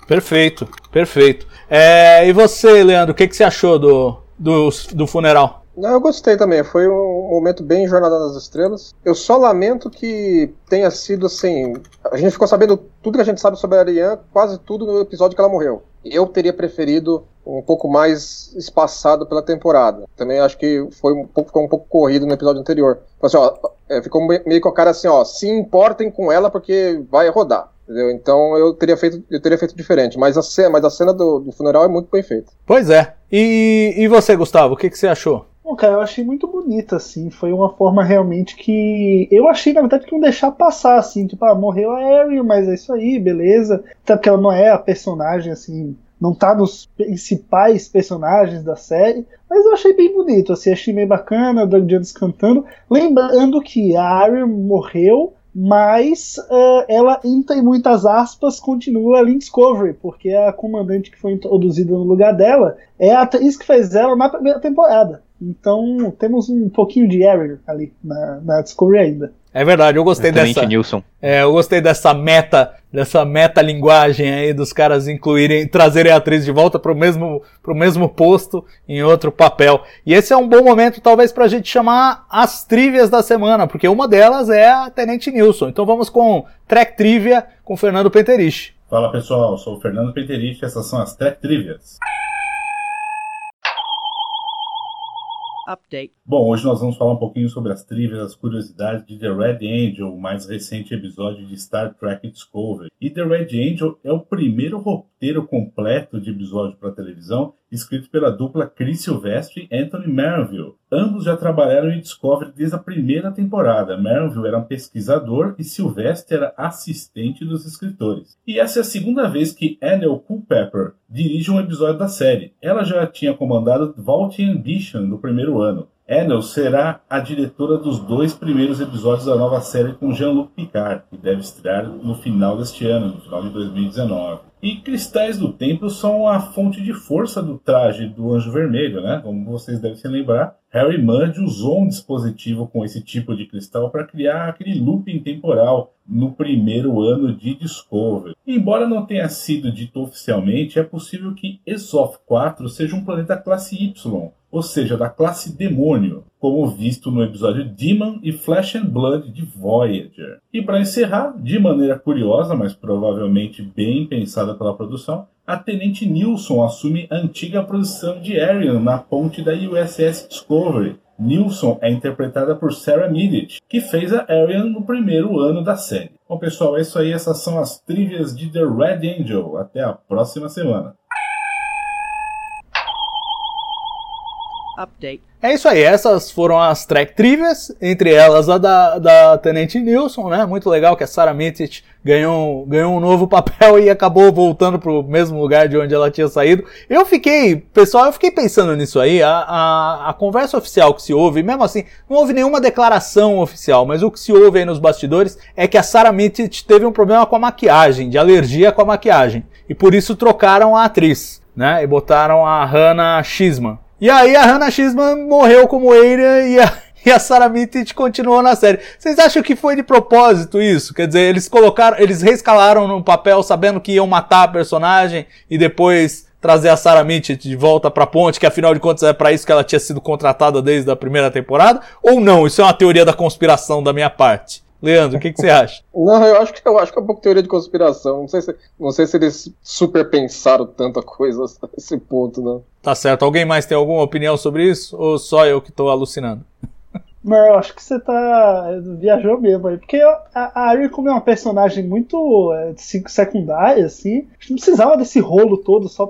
Perfeito. E você, Leandro, o que você achou do funeral? Não, eu gostei também, foi um momento bem Jornada nas Estrelas. Eu só lamento que tenha sido assim, a gente ficou sabendo tudo que a gente sabe sobre a Ariane, quase tudo no episódio que ela morreu. Eu teria preferido um pouco mais espaçado pela temporada. Também acho que ficou um pouco corrido no episódio anterior. Assim, ficou meio com a cara assim, se importem com ela porque vai rodar. Entendeu? Então eu teria feito diferente, mas a cena do funeral é muito bem feita. Pois é. E você, Gustavo, o que você achou? Bom, cara, eu achei muito bonita, assim, foi uma forma realmente que eu achei, na verdade, que não deixar passar, assim, tipo, morreu a Ariel, mas é isso aí, beleza, até porque ela não é a personagem, assim, não tá nos principais personagens da série, mas eu achei bem bonito, assim, achei meio bacana, Doug Jones cantando, lembrando que a Ariel morreu, mas ela, entre muitas aspas, continua ali em Discovery, porque a comandante que foi introduzida no lugar dela é a atriz que fez ela na primeira temporada. Então temos um pouquinho de Ariel ali na Discovery ainda. É verdade, eu gostei dessa. Nilson. Eu gostei dessa meta-linguagem aí dos caras trazerem a atriz de volta pro mesmo posto em outro papel. E esse é um bom momento, talvez, pra gente chamar as trivias da semana, porque uma delas é a Tenente Nilson. Então vamos com Trek Trivia com Fernando Penterich. Fala pessoal, eu sou o Fernando Penterich e essas são as Trek Trivias. Update. Bom, hoje nós vamos falar um pouquinho sobre as trivias, as curiosidades de The Red Angel, o mais recente episódio de Star Trek Discovery. E The Red Angel é o primeiro roteiro completo de episódio para televisão escrito pela dupla Chris Silvestri e Anthony Merville. Ambos já trabalharam em Discovery desde a primeira temporada. Merville era um pesquisador e Silvestri era assistente dos escritores. E essa é a segunda vez que Annel Culpepper dirige um episódio da série. Ela já tinha comandado Vault Ambition no primeiro ano. Annel será a diretora dos 2 primeiros episódios da nova série com Jean-Luc Picard, que deve estrear no final deste ano, no final de 2019. E cristais do tempo são a fonte de força do traje do Anjo Vermelho, né? Como vocês devem se lembrar, Harry Mudd usou um dispositivo com esse tipo de cristal para criar aquele looping temporal no primeiro ano de Discovery. Embora não tenha sido dito oficialmente, é possível que Esoth 4 seja um planeta classe Y, ou seja, da classe Demônio, como visto no episódio Demon e Flesh and Blood de Voyager. E para encerrar, de maneira curiosa, mas provavelmente bem pensada pela produção, a Tenente Nilson assume a antiga posição de Arian na ponte da USS Discovery. Nilson é interpretada por Sarah Midich, que fez a Arian no primeiro ano da série. Bom pessoal, é isso aí, essas são as trivias de The Red Angel. Até a próxima semana. Update. É isso aí, essas foram as Trek Trivias, entre elas a da Tenente Nilson, né? Muito legal que a Sarah Midich ganhou um novo papel e acabou voltando pro mesmo lugar de onde ela tinha saído. Eu fiquei pensando nisso aí, a conversa oficial que se ouve, mesmo assim, não houve nenhuma declaração oficial, mas o que se ouve aí nos bastidores é que a Sarah Midich teve um problema com a maquiagem, de alergia com a maquiagem, e por isso trocaram a atriz, né? E botaram a Hannah Shisman. E aí a Hannah Shisman morreu como Arian e a Sarah Midich continuou na série. Vocês acham que foi de propósito isso? Quer dizer, eles reescalaram no papel sabendo que iam matar a personagem e depois trazer a Sarah Midich de volta pra ponte, que afinal de contas é pra isso que ela tinha sido contratada desde a primeira temporada? Ou não? Isso é uma teoria da conspiração da minha parte. Leandro, o que você acha? Não, eu acho que é um pouco teoria de conspiração. Não sei se eles super pensaram tanta coisa nesse ponto, não. Tá certo. Alguém mais tem alguma opinião sobre isso? Ou só eu que tô alucinando? Não, eu acho que você viajou mesmo aí. Porque a Ariel, como é uma personagem muito secundária, assim, não precisava desse rolo todo só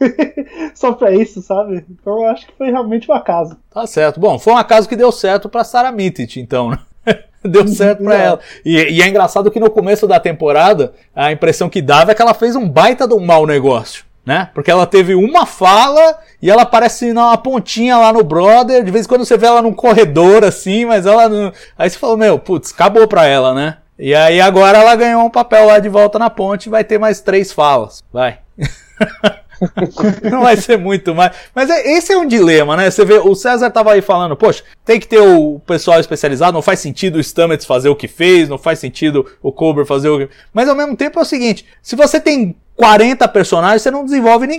pra isso, sabe? Então eu acho que foi realmente um acaso. Tá certo. Bom, foi um acaso que deu certo pra Sarah Midich, então, né? Deu certo pra ela. E é engraçado que no começo da temporada, a impressão que dava é que ela fez um baita de um mau negócio, né? Porque ela teve uma fala e ela aparece numa pontinha lá no Brother, de vez em quando você vê ela num corredor assim, mas ela não... Aí você falou, putz, acabou pra ela, né? E aí agora ela ganhou um papel lá de volta na ponte e vai ter mais 3 falas. Vai. Não vai ser muito mais. Mas esse é um dilema, né? Você vê, o César tava aí falando, poxa, tem que ter o pessoal especializado, não faz sentido o Stamets fazer o que fez, não faz sentido o Culber fazer o que... Mas ao mesmo tempo é o seguinte, se você tem 40 personagens, você não desenvolve ninguém.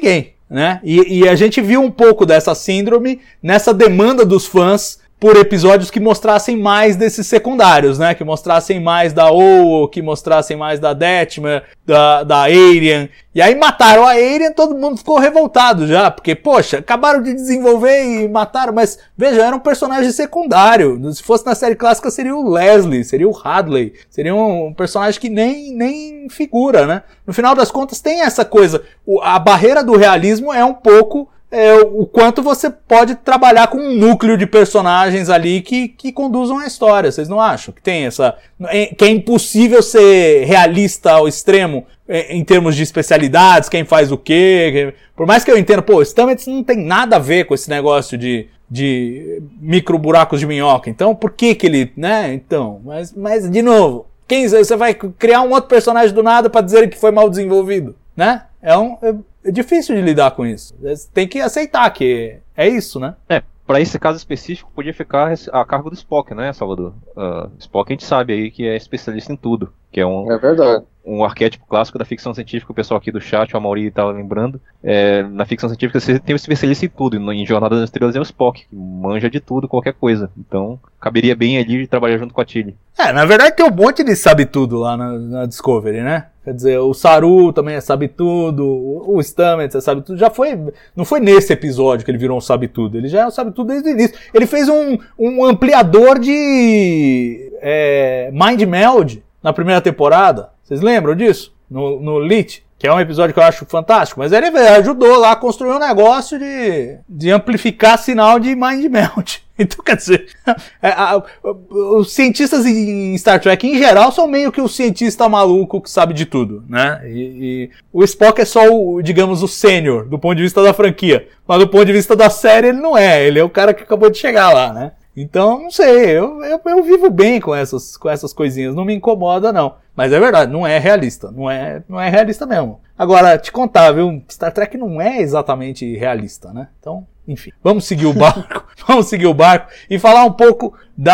né? E a gente viu um pouco dessa síndrome nessa demanda dos fãs por episódios que mostrassem mais desses secundários, né? Que mostrassem mais da Oo, que mostrassem mais da Detmer, da Arian. E aí mataram a Arian, todo mundo ficou revoltado já, porque, poxa, acabaram de desenvolver e mataram, mas, veja, era um personagem secundário. Se fosse na série clássica, seria o Leslie, seria o Hadley, seria um personagem que nem figura, né? No final das contas, tem essa coisa. A barreira do realismo é um pouco... o quanto você pode trabalhar com um núcleo de personagens ali que conduzam a história. Vocês não acham que tem essa... que é impossível ser realista ao extremo em termos de especialidades, quem faz o quê? Por mais que eu entenda, Stamets não tem nada a ver com esse negócio de micro buracos de minhoca. Então, por que ele... né? Então, mas de novo, você vai criar um outro personagem do nada pra dizer que foi mal desenvolvido, né? É difícil de lidar com isso. Tem que aceitar que é isso, né? Para esse caso específico, podia ficar a cargo do Spock, né, Salvador? Spock a gente sabe aí que é especialista em tudo. Que é verdade. Um arquétipo clássico da ficção científica, o pessoal aqui do chat, o Amaury estava lembrando. Na ficção científica você tem um especialista em tudo. Em Jornada das Estrelas é o Spock, que manja de tudo, qualquer coisa. Então, caberia bem ali trabalhar junto com a Tilly. Na verdade tem um monte de sabe tudo lá na Discovery, né? Quer dizer, o Saru também é sabe tudo, o Stamets é sabe tudo. Não foi nesse episódio que ele virou um sabe tudo, ele já é um sabe tudo desde o início. Ele fez um ampliador de Mind Meld na primeira temporada. Vocês lembram disso? No Lit, que é um episódio que eu acho fantástico. Mas ele ajudou lá a construir um negócio de amplificar sinal de Mind Meld. Então, quer dizer, os cientistas em Star Trek, em geral, são meio que o cientista maluco que sabe de tudo, né? E o Spock é só, digamos, o sênior, do ponto de vista da franquia. Mas do ponto de vista da série, ele não é. Ele é o cara que acabou de chegar lá, né? Então, não sei, eu vivo bem com essas coisinhas, não me incomoda não. Mas é verdade, não é realista, não é realista mesmo. Agora, te contar, viu, Star Trek não é exatamente realista, né? Então, enfim, vamos seguir o barco, e falar um pouco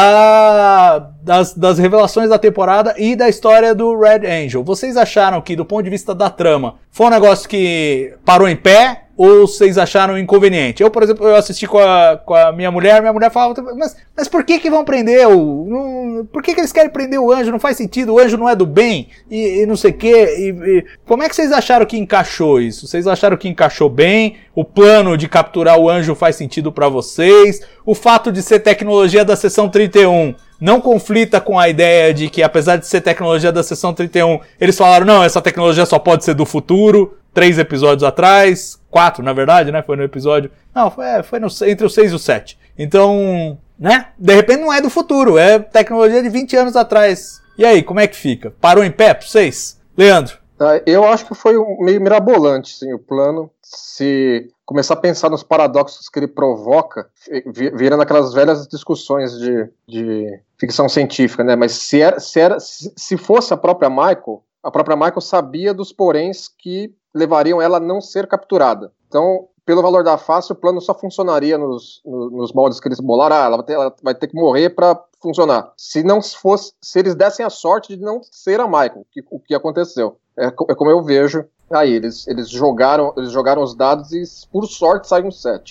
das revelações da temporada e da história do Red Angel. Vocês acharam que, do ponto de vista da trama, foi um negócio que parou em pé? Ou vocês acharam inconveniente? Eu, por exemplo, eu assisti com a minha mulher falava, mas por que vão prender por que eles querem prender o anjo? Não faz sentido, o anjo não é do bem, e não sei o quê. Como é que vocês acharam que encaixou isso? Vocês acharam que encaixou bem? O plano de capturar o anjo faz sentido pra vocês? O fato de ser tecnologia da Seção 31 não conflita com a ideia de que, apesar de ser tecnologia da Seção 31, eles falaram, não, essa tecnologia só pode ser do futuro, 3 episódios atrás, 4 na verdade, né, foi no episódio, não, foi entre o 6 e o 7, então, né, de repente não é do futuro, é tecnologia de 20 anos atrás, e aí, como é que fica? Parou em pé pra vocês? Leandro? Eu acho que foi meio mirabolante, sim, o plano. Se começar a pensar nos paradoxos que ele provoca, vira naquelas velhas discussões de ficção científica, né? Mas se fosse a própria Michael sabia dos poréns que levariam ela a não ser capturada. Então, pelo valor da face, o plano só funcionaria nos moldes que eles bolaram. Ela vai ter que morrer para funcionar. Se eles dessem a sorte de não ser a Michael, o que aconteceu. É como eu vejo aí, eles jogaram os dados e por sorte sai um 7.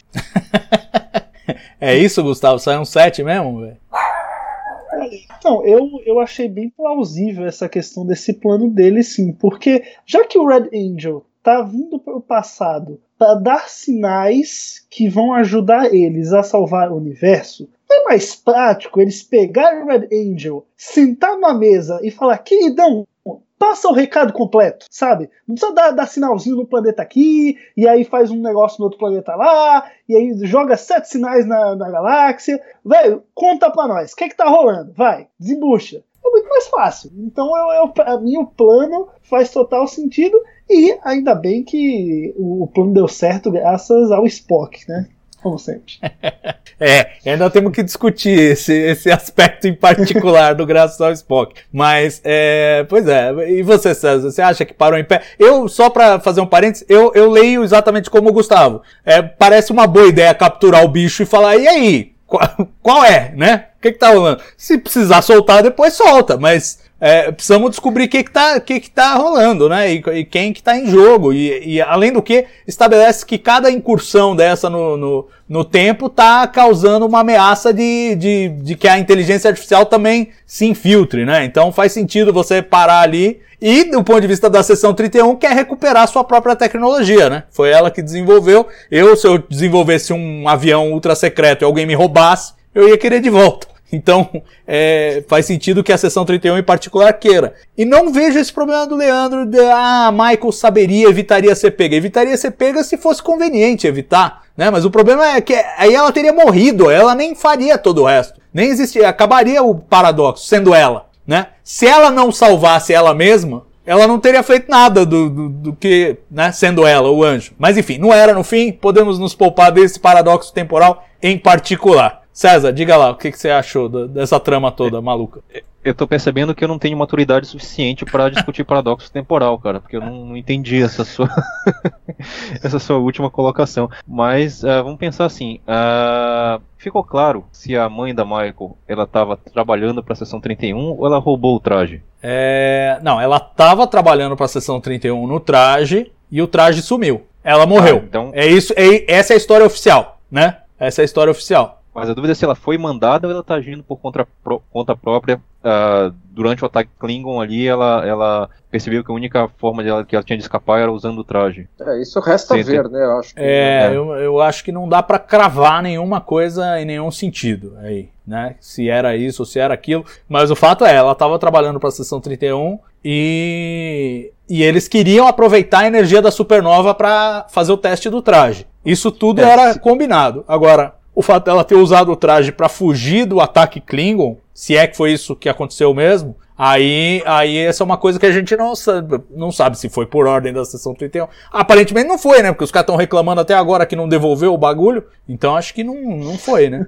É isso, Gustavo? Sai um 7 mesmo, velho? Então, eu achei bem plausível essa questão desse plano dele, sim, porque já que o Red Angel tá vindo para o passado para dar sinais que vão ajudar eles a salvar o universo, não é mais prático eles pegarem o Red Angel, sentar numa mesa e falar, queridão, passa o recado completo, sabe? Não precisa dar sinalzinho no planeta aqui, e aí faz um negócio no outro planeta lá, e aí joga 7 sinais na galáxia. Velho, conta pra nós, o que tá rolando? Vai, desembucha. É muito mais fácil. Então, pra mim, o plano faz total sentido, e ainda bem que o plano deu certo graças ao Spock, né? Como sempre. Ainda temos que discutir esse aspecto em particular do graças ao Spock. Mas, pois é. E você, César? Você acha que parou em pé? Só pra fazer um parênteses, eu leio exatamente como o Gustavo. Parece uma boa ideia capturar o bicho e falar, e aí? Qual é, né? O que tá rolando? Se precisar soltar, depois solta. Mas precisamos descobrir o que tá rolando, né? E quem que tá em jogo. E além do que, estabelece que cada incursão dessa no tempo tá causando uma ameaça de que a inteligência artificial também se infiltre, né? Então faz sentido você parar ali e, do ponto de vista da Seção 31, quer recuperar sua própria tecnologia, né? Foi ela que desenvolveu. Se eu desenvolvesse um avião ultra secreto e alguém me roubasse, eu ia querer de volta. Então, faz sentido que a Seção 31 em particular queira. E não vejo esse problema do Leandro de, Michael saberia, evitaria ser pega. Evitaria ser pega se fosse conveniente evitar, né? Mas o problema é que aí ela teria morrido, ela nem faria todo o resto. Nem existia, acabaria o paradoxo, sendo ela, né? Se ela não salvasse ela mesma, ela não teria feito nada do que, né, sendo ela, o anjo. Mas enfim, não era no fim, podemos nos poupar desse paradoxo temporal em particular. César, diga lá, o que você achou dessa trama toda maluca? Eu tô percebendo que eu não tenho maturidade suficiente para discutir paradoxo temporal, cara, porque eu não entendi essa sua essa sua última colocação. Mas vamos pensar assim, ficou claro se a mãe da Michael, ela estava trabalhando para a Seção 31 ou ela roubou o traje? Não, ela estava trabalhando para a Seção 31 no traje e o traje sumiu. Ela morreu. Então... essa é a história oficial, né? Essa é a história oficial. Mas a dúvida é se ela foi mandada ou ela está agindo por conta própria. Durante o ataque Klingon ali, ela percebeu que a única forma que ela tinha de escapar era usando o traje. Isso resta ver, né? Eu acho que, eu acho que não dá para cravar nenhuma coisa em nenhum sentido aí, né? Se era isso ou se era aquilo. Mas o fato ela estava trabalhando para a Seção 31 e eles queriam aproveitar a energia da supernova para fazer o teste do traje. Isso tudo era combinado. Agora, o fato dela ter usado o traje para fugir do ataque Klingon, se é que foi isso que aconteceu mesmo, aí essa é uma coisa que a gente não sabe se foi por ordem da Seção 31. Aparentemente não foi, né? Porque os caras estão reclamando até agora que não devolveu o bagulho, então acho que não foi, né?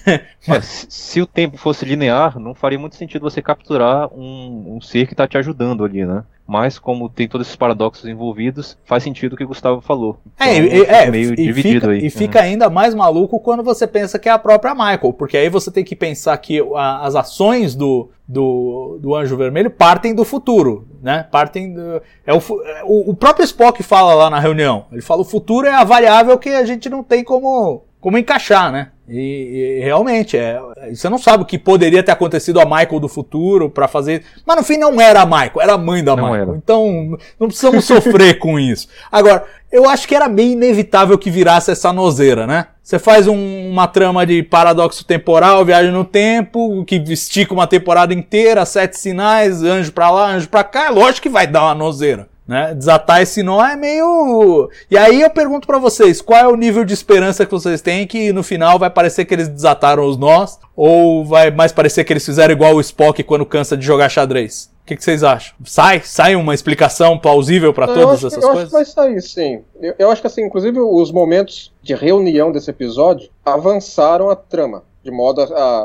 Se o tempo fosse linear, não faria muito sentido você capturar um ser que está te ajudando ali, né? Mas como tem todos esses paradoxos envolvidos, faz sentido o que o Gustavo falou. Então, meio dividido aí. E fica ainda mais maluco quando você pensa que é a própria Michael, porque aí você tem que pensar que as ações do Anjo Vermelho partem do futuro, né? O próprio Spock fala lá na reunião. Ele fala: o futuro é a variável que a gente não tem como encaixar, né? E realmente, você não sabe o que poderia ter acontecido a Michael do futuro pra fazer. Mas no fim não era a Michael, era a mãe da Michael. Era. Então não precisamos sofrer com isso. Agora, eu acho que era meio inevitável que virasse essa nozeira, né? Você faz uma trama de paradoxo temporal, viagem no tempo, que estica uma temporada inteira, 7 sinais, anjo pra lá, anjo pra cá, é lógico que vai dar uma nozeira. Né? Desatar esse nó é meio... E aí eu pergunto pra vocês, qual é o nível de esperança que vocês têm que no final vai parecer que eles desataram os nós, ou vai mais parecer que eles fizeram igual o Spock quando cansa de jogar xadrez? O que vocês acham? Sai uma explicação plausível pra todas essas coisas? Eu acho que vai sair, sim. Eu acho que, assim, inclusive os momentos de reunião desse episódio avançaram a trama, de modo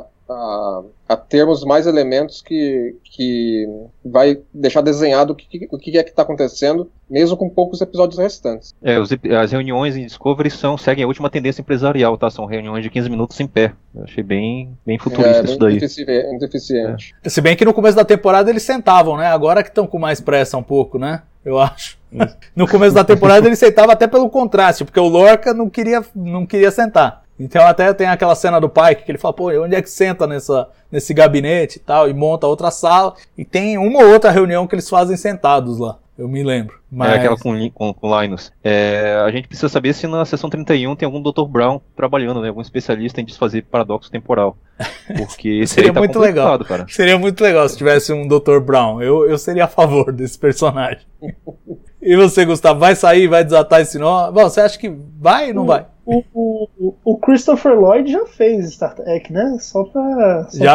a termos mais elementos que vai deixar desenhado o que é que está acontecendo, mesmo com poucos episódios restantes. As reuniões em Discovery seguem a última tendência empresarial, tá? São reuniões de 15 minutos em pé. Eu achei bem futurista isso daí. Muito eficiente. Se bem que no começo da temporada eles sentavam, né? Agora que estão com mais pressa um pouco, né? Eu acho. No começo da temporada eles sentavam até pelo contraste, porque o Lorca não queria sentar. Então até tem aquela cena do Pike que ele fala, pô, onde é que senta nesse gabinete e tal, e monta outra sala, e tem uma ou outra reunião que eles fazem sentados lá, eu me lembro. Mas... aquela com Linus. A gente precisa saber se na Seção 31 tem algum Dr. Brown trabalhando, né, algum especialista em desfazer paradoxo temporal. Porque seria muito legal, cara. Seria muito legal se tivesse um Dr. Brown, eu seria a favor desse personagem. E você, Gustavo, vai sair, vai desatar esse nó? Bom, você acha que vai ou não vai? O Christopher Lloyd já fez Star Trek, né? Já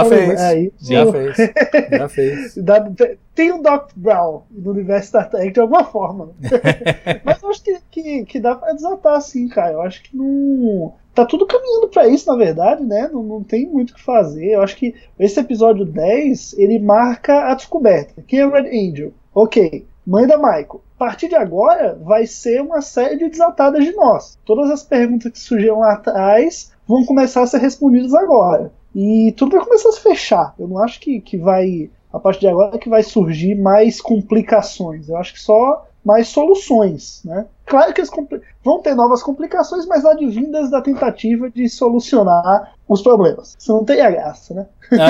fez. Tem o Doc Brown no universo Star Trek de alguma forma. Mas eu acho que dá pra desatar assim, cara. Eu acho que não... Tá tudo caminhando pra isso, na verdade, né? Não tem muito o que fazer. Eu acho que esse episódio 10, ele marca a descoberta. Quem é o Red Angel? Ok. Mãe da Michael. A partir de agora, vai ser uma série de desatadas de nós. Todas as perguntas que surgiram lá atrás vão começar a ser respondidas agora. E tudo vai começar a se fechar. Eu não acho que vai a partir de agora que vai surgir mais complicações. Eu acho que só mais soluções, né? Claro que eles vão ter novas complicações, mas advindas da tentativa de solucionar os problemas. Isso não tem a graça, né?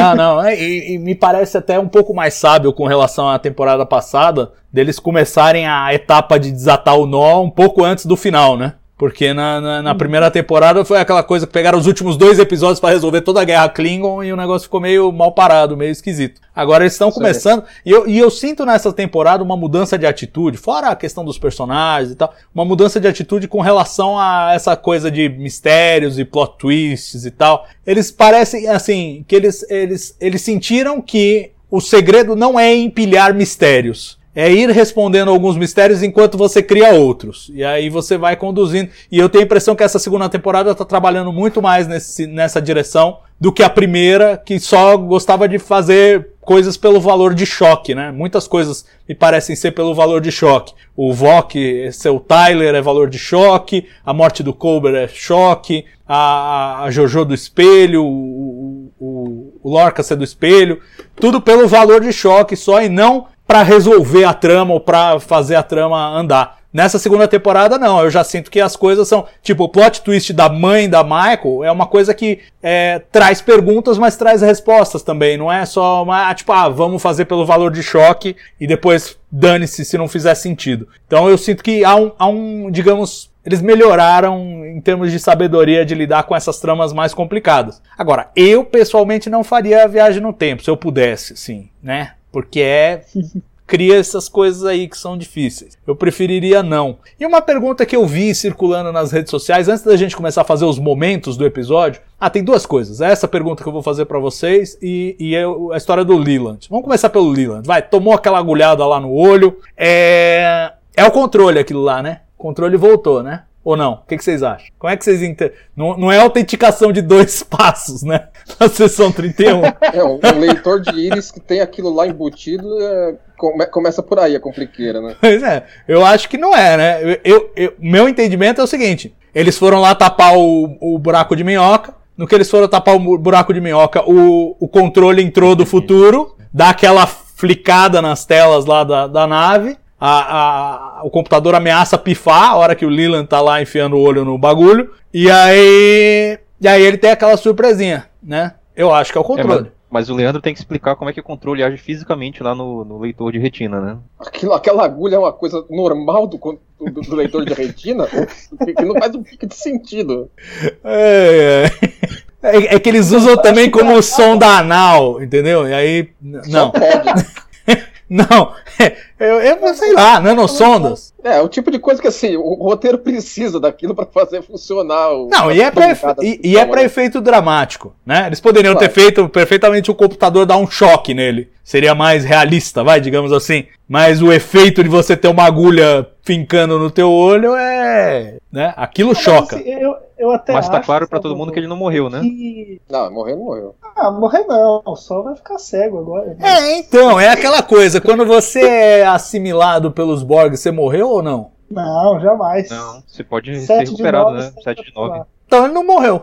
E me parece até um pouco mais sábio com relação à temporada passada, deles começarem a etapa de desatar o nó um pouco antes do final, né? Porque na primeira temporada foi aquela coisa que pegaram os últimos 2 episódios pra resolver toda a guerra Klingon e o negócio ficou meio mal parado, meio esquisito. Agora eles estão começando, e eu sinto nessa temporada uma mudança de atitude, fora a questão dos personagens e tal, uma mudança de atitude com relação a essa coisa de mistérios e plot twists e tal. Eles parecem, assim, que eles sentiram que o segredo não é empilhar mistérios. É ir respondendo alguns mistérios enquanto você cria outros. E aí você vai conduzindo. E eu tenho a impressão que essa segunda temporada tá trabalhando muito mais nessa direção do que a primeira, que só gostava de fazer coisas pelo valor de choque, né? Muitas coisas me parecem ser pelo valor de choque. O Vok, seu Tyler é valor de choque, a morte do Culber é choque, a Jojo do espelho, o Lorca ser do espelho, tudo pelo valor de choque só e não pra resolver a trama ou pra fazer a trama andar. Nessa segunda temporada, não. Eu já sinto que as coisas são... Tipo, o plot twist da mãe da Michael é uma coisa que traz perguntas, mas traz respostas também. Não é só vamos fazer pelo valor de choque e depois dane-se se não fizer sentido. Então eu sinto que há um digamos... Eles melhoraram em termos de sabedoria de lidar com essas tramas mais complicadas. Agora, eu pessoalmente não faria a viagem no tempo, se eu pudesse, sim, né? Porque cria essas coisas aí que são difíceis. Eu preferiria não. E uma pergunta que eu vi circulando nas redes sociais, antes da gente começar a fazer os momentos do episódio, tem 2 coisas. Essa pergunta que eu vou fazer pra vocês e a história do Leland. Vamos começar pelo Leland. Tomou aquela agulhada lá no olho. É o controle aquilo lá, né? O controle voltou, né? Ou não? O que vocês acham? Como é que vocês não é autenticação de 2 passos, né? Na sessão 31. Um leitor de íris que tem aquilo lá embutido, começa por aí a compliqueira, né? Pois é, eu acho que não é, né? Meu entendimento é o seguinte, eles foram lá tapar o buraco de minhoca, no que eles foram tapar o buraco de minhoca, o controle entrou do futuro, dá aquela flicada nas telas lá da nave, o computador ameaça pifar a hora que o Leland tá lá enfiando o olho no bagulho. E aí ele tem aquela surpresinha, né? Eu acho que é o controle. Mas o Leandro tem que explicar como é que o controle age fisicamente lá no leitor de retina, né? Aquela agulha é uma coisa normal do leitor de retina? Que não faz um pico de sentido. É que eles usam também como sonda anal, entendeu? E aí... Não. Não, eu sei lá, nanosondas. É o tipo de coisa que assim, o roteiro precisa daquilo pra fazer funcionar. Não, e é pra efeito dramático, né? Eles poderiam ter feito perfeitamente o computador dar um choque nele. Seria mais realista, digamos assim. Mas o efeito de você ter uma agulha fincando no teu olho né? Aquilo choca. Assim, eu até mas tá claro pra todo mundo que ele não morreu, né? Não, morreu não morreu. Morrer não, só vai ficar cego agora. Então, é aquela coisa, quando você é assimilado pelos Borg, você morreu ou não? Não, jamais. Não, você pode ser recuperado, né? 7 de 9. Então ele não morreu.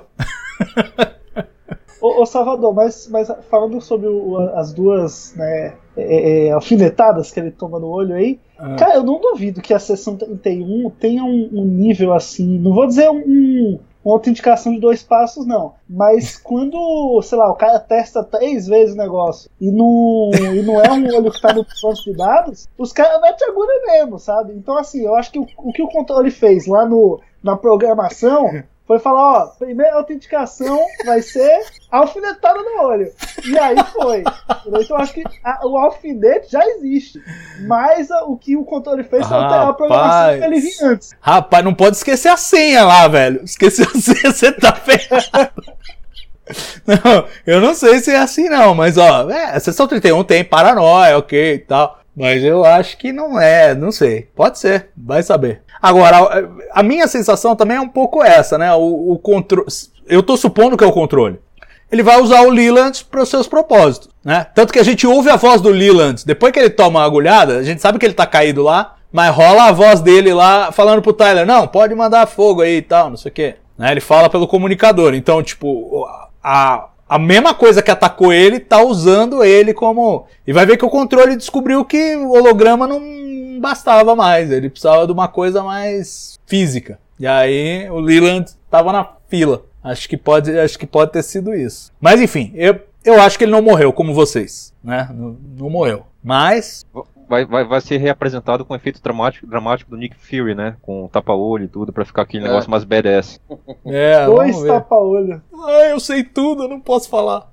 Ô Salvador, mas falando sobre as 2, né, alfinetadas que ele toma no olho aí, cara, eu não duvido que a sessão 31 tenha um nível assim, não vou dizer uma autenticação de 2 passos, não, mas quando, sei lá, o cara testa 3 vezes o negócio e não é um olho que tá no banco de dados, os caras metem agulha mesmo, sabe? Então, assim, eu acho que o que o controle fez lá na programação foi falar, primeira autenticação vai ser alfinetada no olho. E aí foi. Então eu acho que o alfinete já existe. Mas o que o controle fez foi alterar a programação que ele vinha antes. Rapaz, não pode esquecer a senha lá, velho. Esqueceu a senha, você tá ferrado. Não, eu não sei se é assim não, mas a sessão 31 tem paranoia, ok e tal. Mas eu acho que não não sei. Pode ser, vai saber. Agora, a minha sensação também é um pouco essa, né? O controle. Eu tô supondo que é o controle. Ele vai usar o Leland para os seus propósitos, né? Tanto que a gente ouve a voz do Leland. Depois que ele toma a agulhada, a gente sabe que ele tá caído lá, mas rola a voz dele lá falando pro Tyler, não, pode mandar fogo aí e tal, não sei o quê. Né? Ele fala pelo comunicador. Então, tipo, a a mesma coisa que atacou ele tá usando ele como... E vai ver que o controle descobriu que o holograma não bastava mais, ele precisava de uma coisa mais física. E aí o Leland tava na fila. Acho que pode ter sido isso. Mas enfim, eu acho que ele não morreu como vocês, né? Não morreu. Mas... Vai ser reapresentado com efeito dramático do Nick Fury, né? Com tapa-olho e tudo, pra ficar aquele negócio mais badass. Dois tapa-olho. Eu sei tudo, eu não posso falar.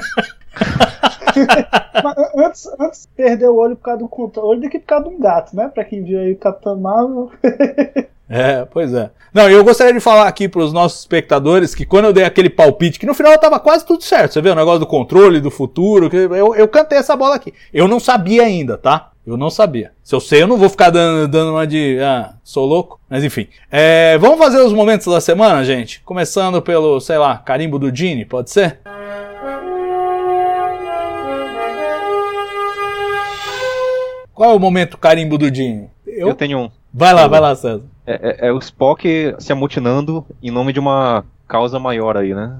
Mas antes perder o olho por causa do controle do que por causa de um gato, né? Pra quem viu aí o Capitão Marvel. Pois é. Não, eu gostaria de falar aqui pros nossos espectadores que quando eu dei aquele palpite, que no final tava quase tudo certo, você vê o negócio do controle, do futuro, que eu cantei essa bola aqui. Eu não sabia ainda, tá? Eu não sabia. Se eu sei, eu não vou ficar dando uma de... sou louco. Mas enfim. Vamos fazer os momentos da semana, gente? Começando pelo, sei lá, carimbo do Gene, pode ser? Qual é o momento carimbo do Gene? Eu tenho um. Vai lá, César. É o Spock se amotinando em nome de uma causa maior aí, né?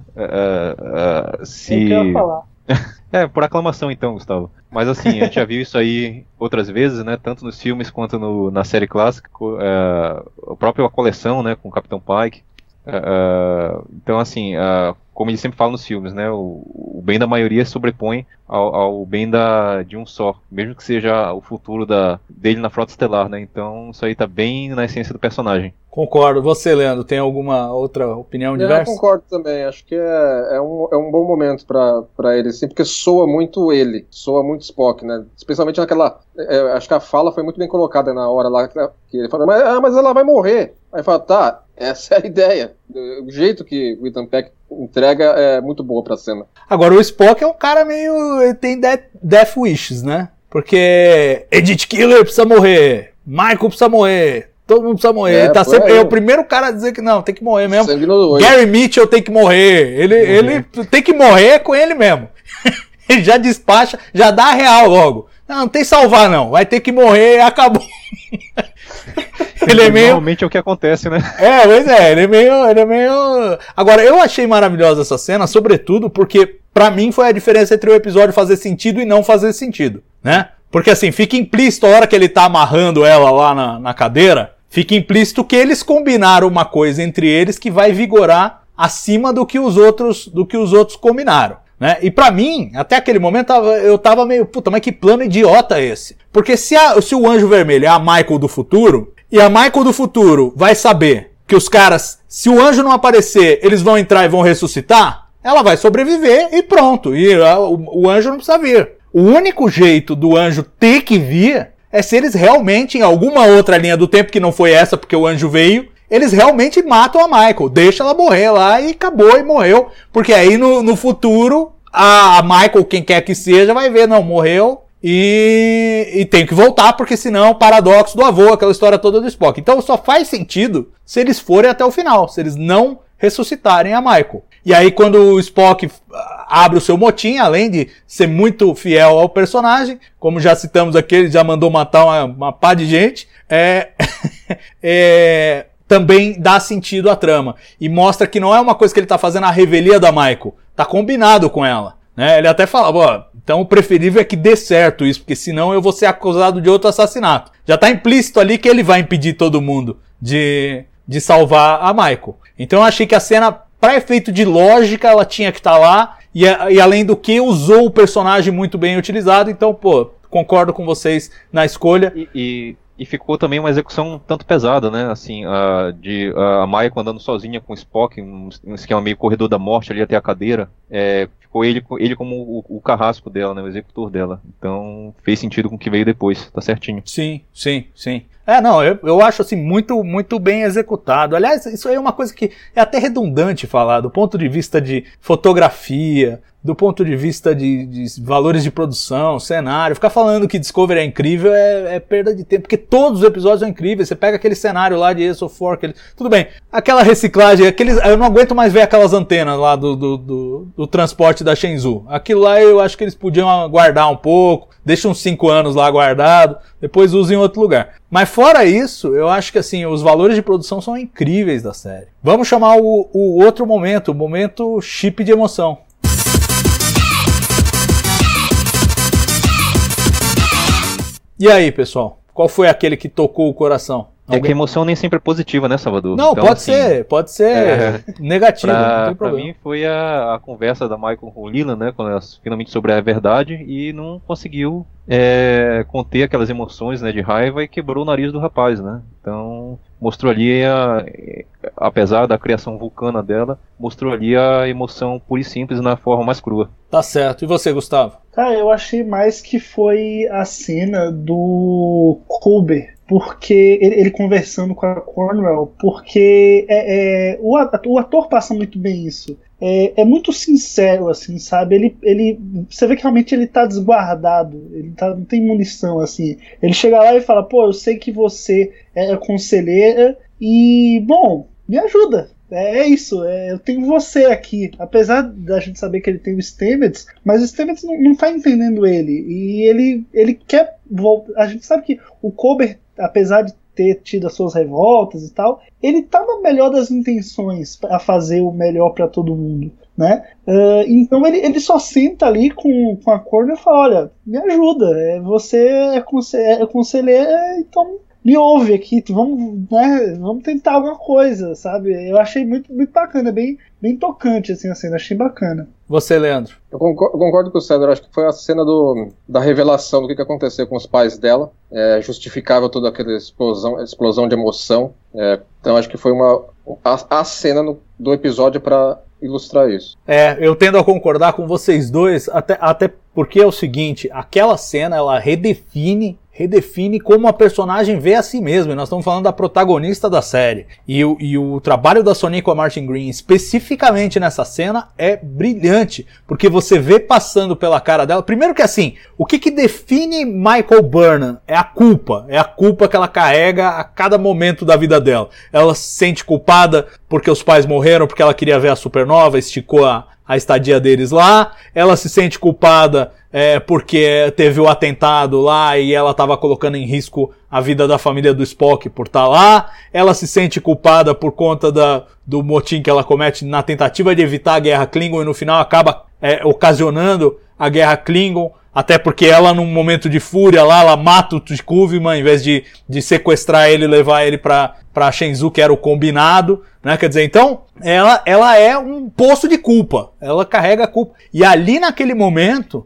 Eu quero falar. Por aclamação então, Gustavo. Mas assim, a gente já viu isso aí outras vezes, né? Tanto nos filmes quanto na série clássica. A própria coleção, né? Com o Capitão Pike. Então assim, como ele sempre fala nos filmes, né? O bem da maioria sobrepõe ao bem de um só. Mesmo que seja o futuro dele na Frota Estelar, né? Então isso aí tá bem na essência do personagem. Concordo. Você, Leandro, tem alguma outra opinião diversa? Eu concordo também. Acho que é um bom momento pra ele, assim, porque soa muito soa muito Spock, né? Especialmente naquela... acho que a fala foi muito bem colocada na hora lá, que ele fala, mas ela vai morrer. Aí fala, tá, essa é a ideia. O jeito que o Ethan Peck entrega é muito boa pra cena. Agora, o Spock é um cara meio... Ele tem death wishes, né? Porque Edith Keeler precisa morrer, Michael precisa morrer... Todo mundo precisa morrer. Ele tá sempre o primeiro cara a dizer que não, tem que morrer mesmo. Gary Mitchell tem que morrer. Ele tem que morrer com ele mesmo. Ele já despacha, já dá a real logo. Não tem salvar não. Vai ter que morrer e acabou. Ele é meio... Normalmente é o que acontece, né? Pois é. Ele é meio... Agora, eu achei maravilhosa essa cena, sobretudo porque, pra mim, foi a diferença entre o episódio fazer sentido e não fazer sentido, né? Porque assim, fica implícito a hora que ele tá amarrando ela lá na cadeira, fica implícito que eles combinaram uma coisa entre eles que vai vigorar acima do que os outros combinaram, né? E pra mim, até aquele momento, eu tava meio, puta, mas que plano idiota é esse? Porque se o Anjo Vermelho é a Michael do futuro, e a Michael do futuro vai saber que os caras, se o anjo não aparecer, eles vão entrar e vão ressuscitar, ela vai sobreviver e pronto, e o anjo não precisa vir. O único jeito do anjo ter que vir é se eles realmente, em alguma outra linha do tempo que não foi essa, porque o anjo veio, eles realmente matam a Michael. Deixa ela morrer lá e acabou e morreu. Porque aí no futuro, a Michael, quem quer que seja, vai ver, não, morreu e tem que voltar, porque senão o paradoxo do avô, aquela história toda do Spock. Então só faz sentido se eles forem até o final, se eles não ressuscitarem a Michael. E aí quando o Spock abre o seu motim, além de ser muito fiel ao personagem, como já citamos aqui, ele já mandou matar uma pá de gente, também dá sentido à trama. E mostra que não é uma coisa que ele tá fazendo a revelia da Michael, tá combinado com ela, né? Ele até fala, então o preferível é que dê certo isso, porque senão eu vou ser acusado de outro assassinato. Já tá implícito ali que ele vai impedir todo mundo de salvar a Michael. Então eu achei que a cena, para efeito de lógica, ela tinha que estar lá, e além do que, usou o personagem muito bem utilizado, então, concordo com vocês na escolha. E ficou também uma execução tanto pesada, né, assim, a Michael andando sozinha com o Spock, um esquema meio corredor da morte ali até a cadeira, ficou ele como o carrasco dela, né, o executor dela, então fez sentido com o que veio depois, tá certinho. Sim. Eu acho assim muito, muito bem executado. Aliás, isso aí é uma coisa que é até redundante falar, do ponto de vista de fotografia, do ponto de vista de valores de produção, cenário. Ficar falando que Discovery é incrível é perda de tempo, porque todos os episódios são incríveis. Você pega aquele cenário lá de Ace of War, tudo bem, aquela reciclagem, eu não aguento mais ver aquelas antenas lá do transporte da Shenzhou. Aquilo lá eu acho que eles podiam guardar um pouco, deixa uns 5 anos lá guardado, depois usa em outro lugar. Mas fora isso, eu acho que assim, os valores de produção são incríveis da série. Vamos chamar o outro momento, o momento chip de emoção. E aí, pessoal? Qual foi aquele que tocou o coração? É que a emoção nem sempre é positiva, né, Salvador? Não, então, pode ser negativa, não tem problema. Pra mim foi a conversa da Michael com o Leland, né, quando ela finalmente sobre a verdade, e não conseguiu conter aquelas emoções, né, de raiva, e quebrou o nariz do rapaz, né? Então mostrou ali, apesar da criação vulcana dela, mostrou ali a emoção pura e simples na forma mais crua. Tá certo. E você, Gustavo? Cara, eu achei mais que foi a cena do Culber, porque ele conversando com a Cornwell, porque o ator passa muito bem isso. É muito sincero, assim, sabe? Você vê que realmente ele tá desguardado, não tem munição, assim. Ele chega lá e fala, pô, eu sei que você é conselheira e, bom, me ajuda. É isso, eu tenho você aqui. Apesar da gente saber que ele tem o Stamets, mas o Stamets não tá entendendo ele. E ele quer voltar. A gente sabe que o Culber, apesar de ter tido as suas revoltas e tal, ele tá na melhor das intenções a fazer o melhor para todo mundo, né? Então ele só senta ali com a Cornwell e fala, olha, me ajuda, você é conselheira, então me ouve aqui, vamos tentar alguma coisa, sabe? Eu achei muito, muito bacana, bem tocante assim, a cena, achei bacana. Você, Leandro? Eu concordo com o César, acho que foi a cena da revelação do que aconteceu com os pais dela, justificava toda aquela explosão de emoção, então acho que foi a cena do episódio para ilustrar isso. Eu tendo a concordar com vocês dois, até porque é o seguinte, aquela cena, ela redefine como a personagem vê a si mesma. E nós estamos falando da protagonista da série. E o trabalho da Sonequa Martin Green, especificamente nessa cena, é brilhante. Porque você vê passando pela cara dela. Primeiro que assim, o que define Michael Burnham é a culpa. É a culpa que ela carrega a cada momento da vida dela. Ela se sente culpada porque os pais morreram, porque ela queria ver a supernova, esticou a estadia deles lá. Ela se sente culpada porque teve o atentado lá e ela estava colocando em risco a vida da família do Spock por estar lá. Ela se sente culpada por conta do motim que ela comete na tentativa de evitar a guerra Klingon e no final acaba ocasionando a guerra Klingon, até porque ela, num momento de fúria lá, ela mata o Tukuviman em vez de sequestrar ele e levar ele pra Shenzhou, que era o combinado, né? Quer dizer, então, ela é um poço de culpa, ela carrega a culpa. E ali naquele momento,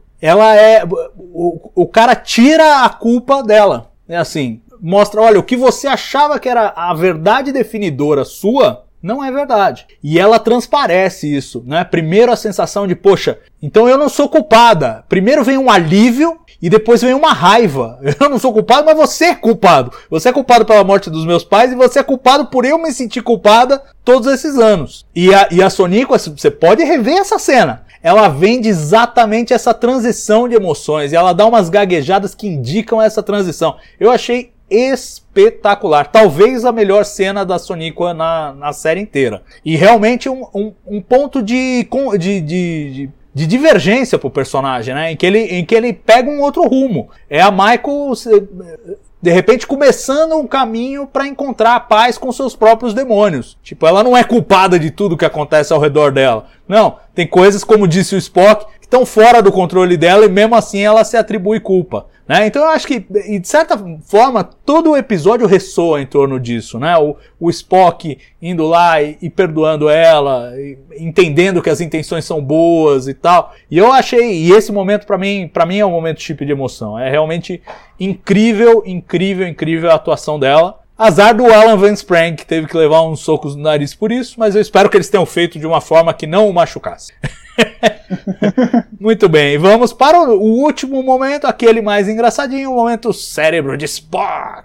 o cara tira a culpa dela, é assim, mostra, olha, o que você achava que era a verdade definidora sua, não é verdade. E ela transparece isso, né? Primeiro a sensação de, poxa, então eu não sou culpada. Primeiro vem um alívio e depois vem uma raiva. Eu não sou culpado, mas você é culpado. Você é culpado pela morte dos meus pais e você é culpado por eu me sentir culpada todos esses anos. E a Sonequa, você pode rever essa cena. Ela vende exatamente essa transição de emoções e ela dá umas gaguejadas que indicam essa transição. Eu achei espetacular, talvez a melhor cena da Sonequa na série inteira. E realmente um ponto de divergência pro personagem, né? Em que ele pega um outro rumo. É a Michael, de repente, começando um caminho para encontrar a paz com seus próprios demônios. Tipo, ela não é culpada de tudo que acontece ao redor dela. Não, tem coisas, como disse o Spock, que estão fora do controle dela e mesmo assim ela se atribui culpa. Né? Então eu acho que, de certa forma, todo o episódio ressoa em torno disso, né? O Spock indo lá e perdoando ela, entendendo que as intenções são boas e tal. E eu achei, e esse momento pra mim é um momento chip de emoção. É realmente incrível a atuação dela. Azar do Alan Van Sprang, que teve que levar uns socos no nariz por isso, mas eu espero que eles tenham feito de uma forma que não o machucasse. Muito bem, vamos para o último momento, aquele mais engraçadinho, o momento cérebro de Spock.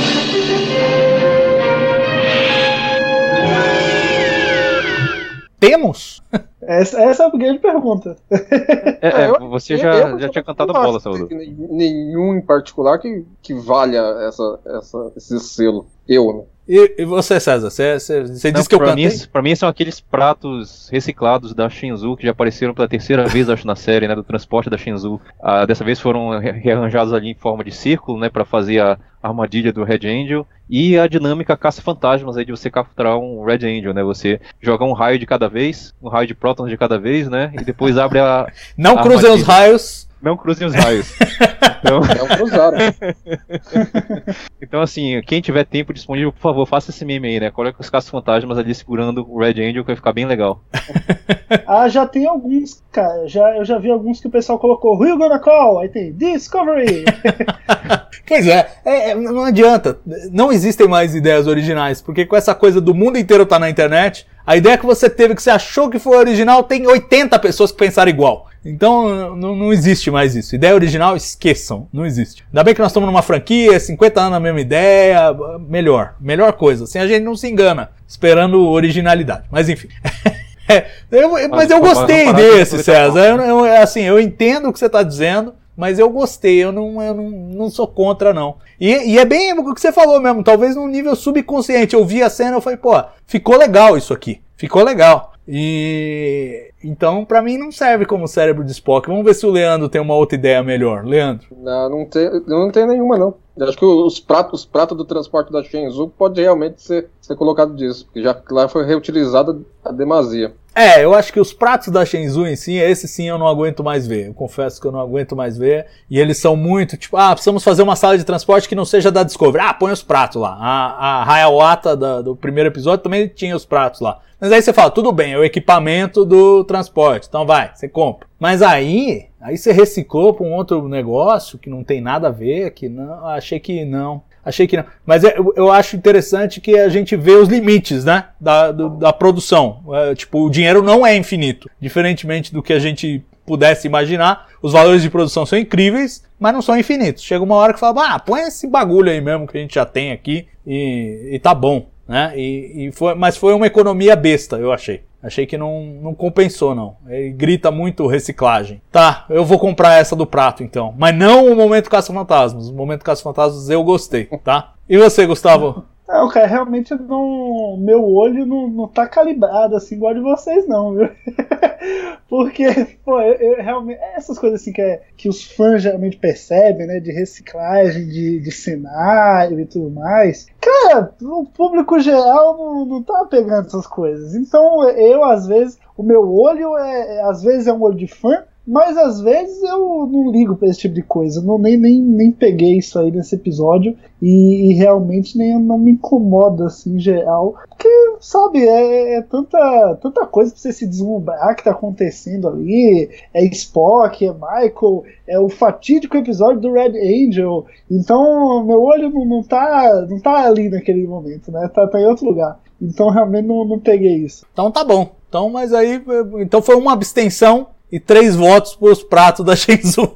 Temos? Essa é a grande pergunta. Você já tinha cantado a bola, Salvador. Nenhum em particular que valha esse selo. Né? E você, César? Você disse que eu cantei? Pra mim são aqueles pratos reciclados da Shenzhou que já apareceram pela terceira vez, acho, na série, né, do transporte da Shenzhou. Dessa vez foram rearranjados ali em forma de círculo, né, pra fazer a armadilha do Red Angel. E a dinâmica caça-fantasmas aí de você capturar um Red Angel, né? Você joga um raio de cada vez, um raio de prótons de cada vez, né? E depois abre a... Não cruzem os raios. Não cruzem os raios. Então... Não cruzaram. Então, assim, quem tiver tempo disponível, por favor, faça esse meme aí, né? Coloque os caça-fantasmas ali segurando o Red Angel, que vai ficar bem legal. Já tem alguns, cara. Eu já vi alguns que o pessoal colocou Who you gonna call? Aí tem Discovery. Pois não adianta. Não existem mais ideias originais, porque com essa coisa do mundo inteiro tá na internet, a ideia que você teve, que você achou que foi original, tem 80 pessoas que pensaram igual. Então não existe mais isso. Ideia original, esqueçam. Não existe. Ainda bem que nós estamos numa franquia, 50 anos na mesma ideia. Melhor coisa. Assim a gente não se engana, esperando originalidade. Mas enfim. Mas eu gostei desse, César. Eu entendo o que você está dizendo, mas eu gostei. Eu não sou contra, não. E é bem o que você falou mesmo. Talvez num nível subconsciente. Eu vi a cena e falei, pô, ficou legal isso aqui. Ficou legal. Então, pra mim, não serve como cérebro de Spock. Vamos ver se o Leandro tem uma outra ideia melhor. Leandro? Não tem nenhuma, não. Eu acho que os pratos do transporte da Shenzhou pode realmente ser colocado disso, porque já lá foi reutilizado a demasia. Eu acho que os pratos da Shenzhou em si, esse sim eu não aguento mais ver. Eu confesso que eu não aguento mais ver. E eles são muito, tipo, precisamos fazer uma sala de transporte que não seja da Discovery. Põe os pratos lá. A Hiawatha do primeiro episódio também tinha os pratos lá. Mas aí você fala, tudo bem, é o equipamento do transporte, então vai, você compra. Mas aí você reciclou para um outro negócio que não tem nada a ver, que não, achei que não. Mas eu acho interessante que a gente vê os limites, né, da produção. Tipo, o dinheiro não é infinito. Diferentemente do que a gente pudesse imaginar, os valores de produção são incríveis, mas não são infinitos. Chega uma hora que fala, põe esse bagulho aí mesmo que a gente já tem aqui e tá bom. Né? Mas foi uma economia besta, eu achei. Achei que não compensou, não. Ele grita muito reciclagem. Tá, eu vou comprar essa do prato, então. Mas não o Momento Caça-Fantasmas. O Momento Caça-Fantasmas eu gostei, tá? E você, Gustavo? Não, cara, realmente meu olho não tá calibrado assim igual de vocês, não, viu? Porque, pô, eu realmente. Essas coisas assim que os fãs geralmente percebem, né? De reciclagem, de cenário e tudo mais. Cara, o público geral não tá pegando essas coisas. Então, às vezes, o meu olho às vezes é um olho de fã. Mas às vezes eu não ligo pra esse tipo de coisa. Nem peguei isso aí nesse episódio. E realmente não me incomoda assim em geral. Porque, sabe, é tanta coisa pra você se deslumbrar que tá acontecendo ali. É Spock, é Michael, é o fatídico episódio do Red Angel. Então meu olho não tá ali naquele momento, né? Tá em outro lugar. Então realmente não peguei isso. Então tá bom. Então foi uma abstenção e 3 votos para os pratos da Shenzhou.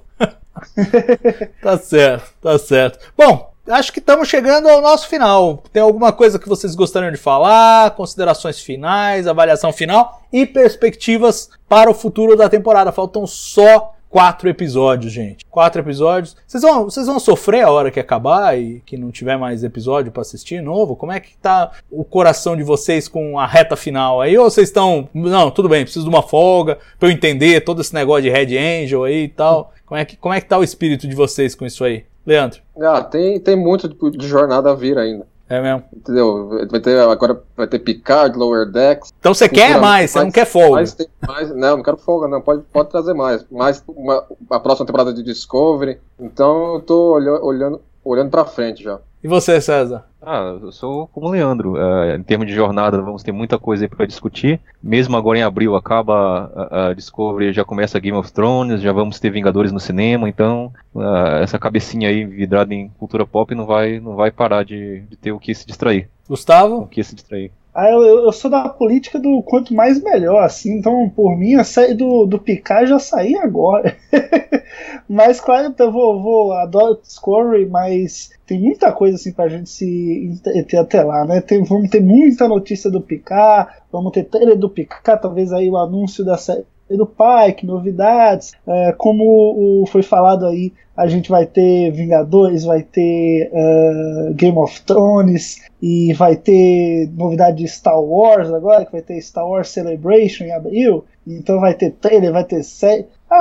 Tá certo. Bom, acho que estamos chegando ao nosso final. Tem alguma coisa que vocês gostariam de falar? Considerações finais, avaliação final e perspectivas para o futuro da temporada. Faltam só 4 episódios, gente. 4 episódios. Vocês vão sofrer a hora que acabar e que não tiver mais episódio pra assistir novo? Como é que tá o coração de vocês com a reta final aí? Ou vocês estão... Não, tudo bem, preciso de uma folga pra eu entender todo esse negócio de Red Angel aí e tal. Como é que tá o espírito de vocês com isso aí? Leandro? Tem muito de jornada a vir ainda. É mesmo? Entendeu? Agora vai ter Picard, Lower Decks. Então você quer mais, você não quer folga. Não quero folga, não. Pode trazer mais. A próxima temporada de Discovery. Então eu tô olhando pra frente já. E você, César? Eu sou como o Leandro. Em termos de jornada, vamos ter muita coisa aí pra discutir. Mesmo agora em abril acaba a Discovery, já começa Game of Thrones, já vamos ter Vingadores no cinema, então essa cabecinha aí vidrada em cultura pop não vai parar de ter o que se distrair. Gustavo? O que se distrair. Eu sou da política do quanto mais melhor, assim, então por mim a série do Picard já saiu agora. Mas claro, eu adoro Discovery, mas tem muita coisa assim pra gente se ter até lá, né? Vamos ter muita notícia do Picard, vamos ter trailer do Picard, talvez aí o anúncio da série do Pike, novidades, como foi falado aí, a gente vai ter Vingadores, vai ter Game of Thrones e vai ter novidade de Star Wars agora, que vai ter Star Wars Celebration em abril, então vai ter trailer, vai ter série.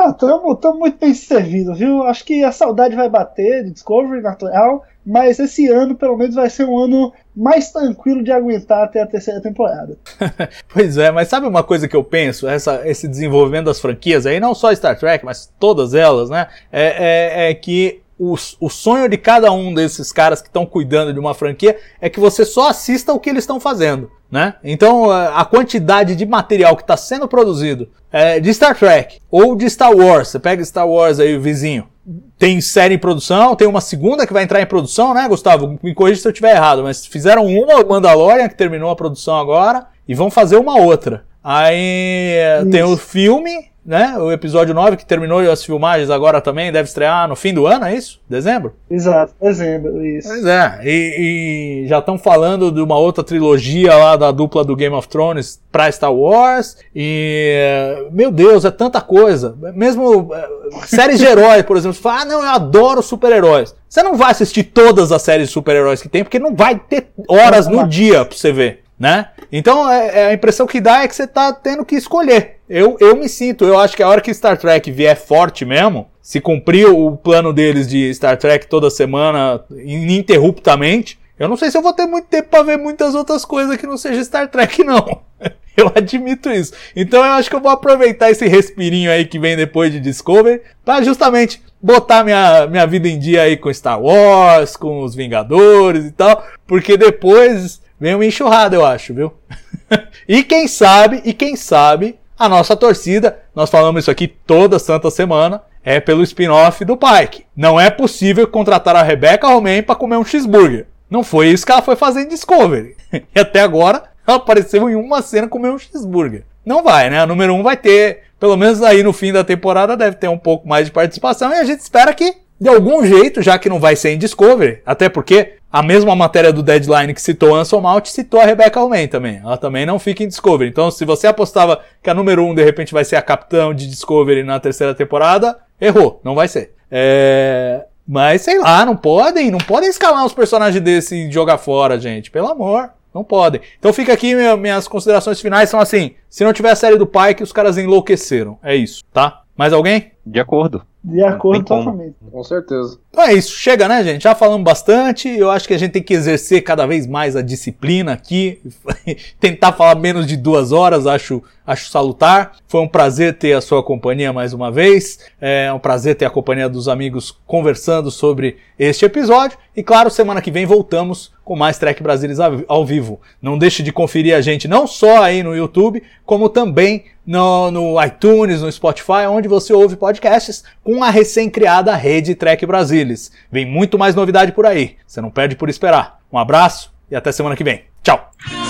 Ah, tamo muito bem servido, viu? Acho que a saudade vai bater de Discovery, natural, mas esse ano, pelo menos, vai ser um ano mais tranquilo de aguentar até a terceira temporada. Pois é, mas sabe uma coisa que eu penso? Esse desenvolvimento das franquias aí, não só Star Trek, mas todas elas, né? É que o sonho de cada um desses caras que estão cuidando de uma franquia é que você só assista o que eles estão fazendo, né? Então a quantidade de material que está sendo produzido de Star Trek ou de Star Wars, você pega Star Wars aí, o vizinho, tem série em produção, tem uma segunda que vai entrar em produção, né, Gustavo? Me corrija se eu estiver errado, mas fizeram uma Mandalorian que terminou a produção agora e vão fazer uma outra. Aí tem o filme, né? O episódio 9 que terminou as filmagens agora também, deve estrear no fim do ano, é isso? Dezembro? Exato, dezembro, isso. Pois é, e já estão falando de uma outra trilogia lá da dupla do Game of Thrones pra Star Wars, e meu Deus, é tanta coisa. Mesmo séries de heróis, por exemplo, você fala, não, eu adoro super-heróis. Você não vai assistir todas as séries de super-heróis que tem, porque não vai ter horas no dia pra você ver, né? Então a impressão que dá é que você tá tendo que escolher. Eu me sinto, eu acho que a hora que Star Trek vier forte mesmo, se cumprir o plano deles de Star Trek toda semana, ininterruptamente, eu não sei se eu vou ter muito tempo pra ver muitas outras coisas que não seja Star Trek, não. Eu admito isso. Então eu acho que eu vou aproveitar esse respirinho aí que vem depois de Discovery pra justamente botar minha vida em dia aí com Star Wars, com os Vingadores e tal, porque depois vem uma enxurrada, eu acho, viu? E quem sabe, a nossa torcida, nós falamos isso aqui toda santa semana, é pelo spin-off do Pike. Não é possível contratar a Rebecca Romijn para comer um cheeseburger. Não foi isso que ela foi fazer em Discovery. E até agora, ela apareceu em uma cena comer um cheeseburger. Não vai, né? A número 1 vai ter, pelo menos aí no fim da temporada, deve ter um pouco mais de participação. E a gente espera que, de algum jeito, já que não vai ser em Discovery, até porque a mesma matéria do Deadline que citou Anson Mount citou a Rebecca Romijn também. Ela também não fica em Discovery. Então, se você apostava que a número 1 de repente vai ser a capitã de Discovery na terceira temporada, errou. Não vai ser. Mas, sei lá, não podem escalar uns personagens desse e jogar fora, gente. Pelo amor, não podem. Então fica aqui, minhas considerações finais são assim, se não tiver a série do Pike, os caras enlouqueceram. É isso, tá? Mais alguém? De acordo. De acordo totalmente. Com certeza. Então é isso, chega, né, gente? Já falamos bastante, eu acho que a gente tem que exercer cada vez mais a disciplina aqui, tentar falar menos de 2 horas, acho salutar. Foi um prazer ter a sua companhia mais uma vez, é um prazer ter a companhia dos amigos conversando sobre este episódio, e claro, semana que vem voltamos com mais Trek Brasilis ao vivo. Não deixe de conferir a gente não só aí no YouTube, como também no iTunes, no Spotify, onde você ouve podcasts, com a recém-criada Rede Trek Brasilis. Vem muito mais novidade por aí. Você não perde por esperar. Um abraço e até semana que vem. Tchau!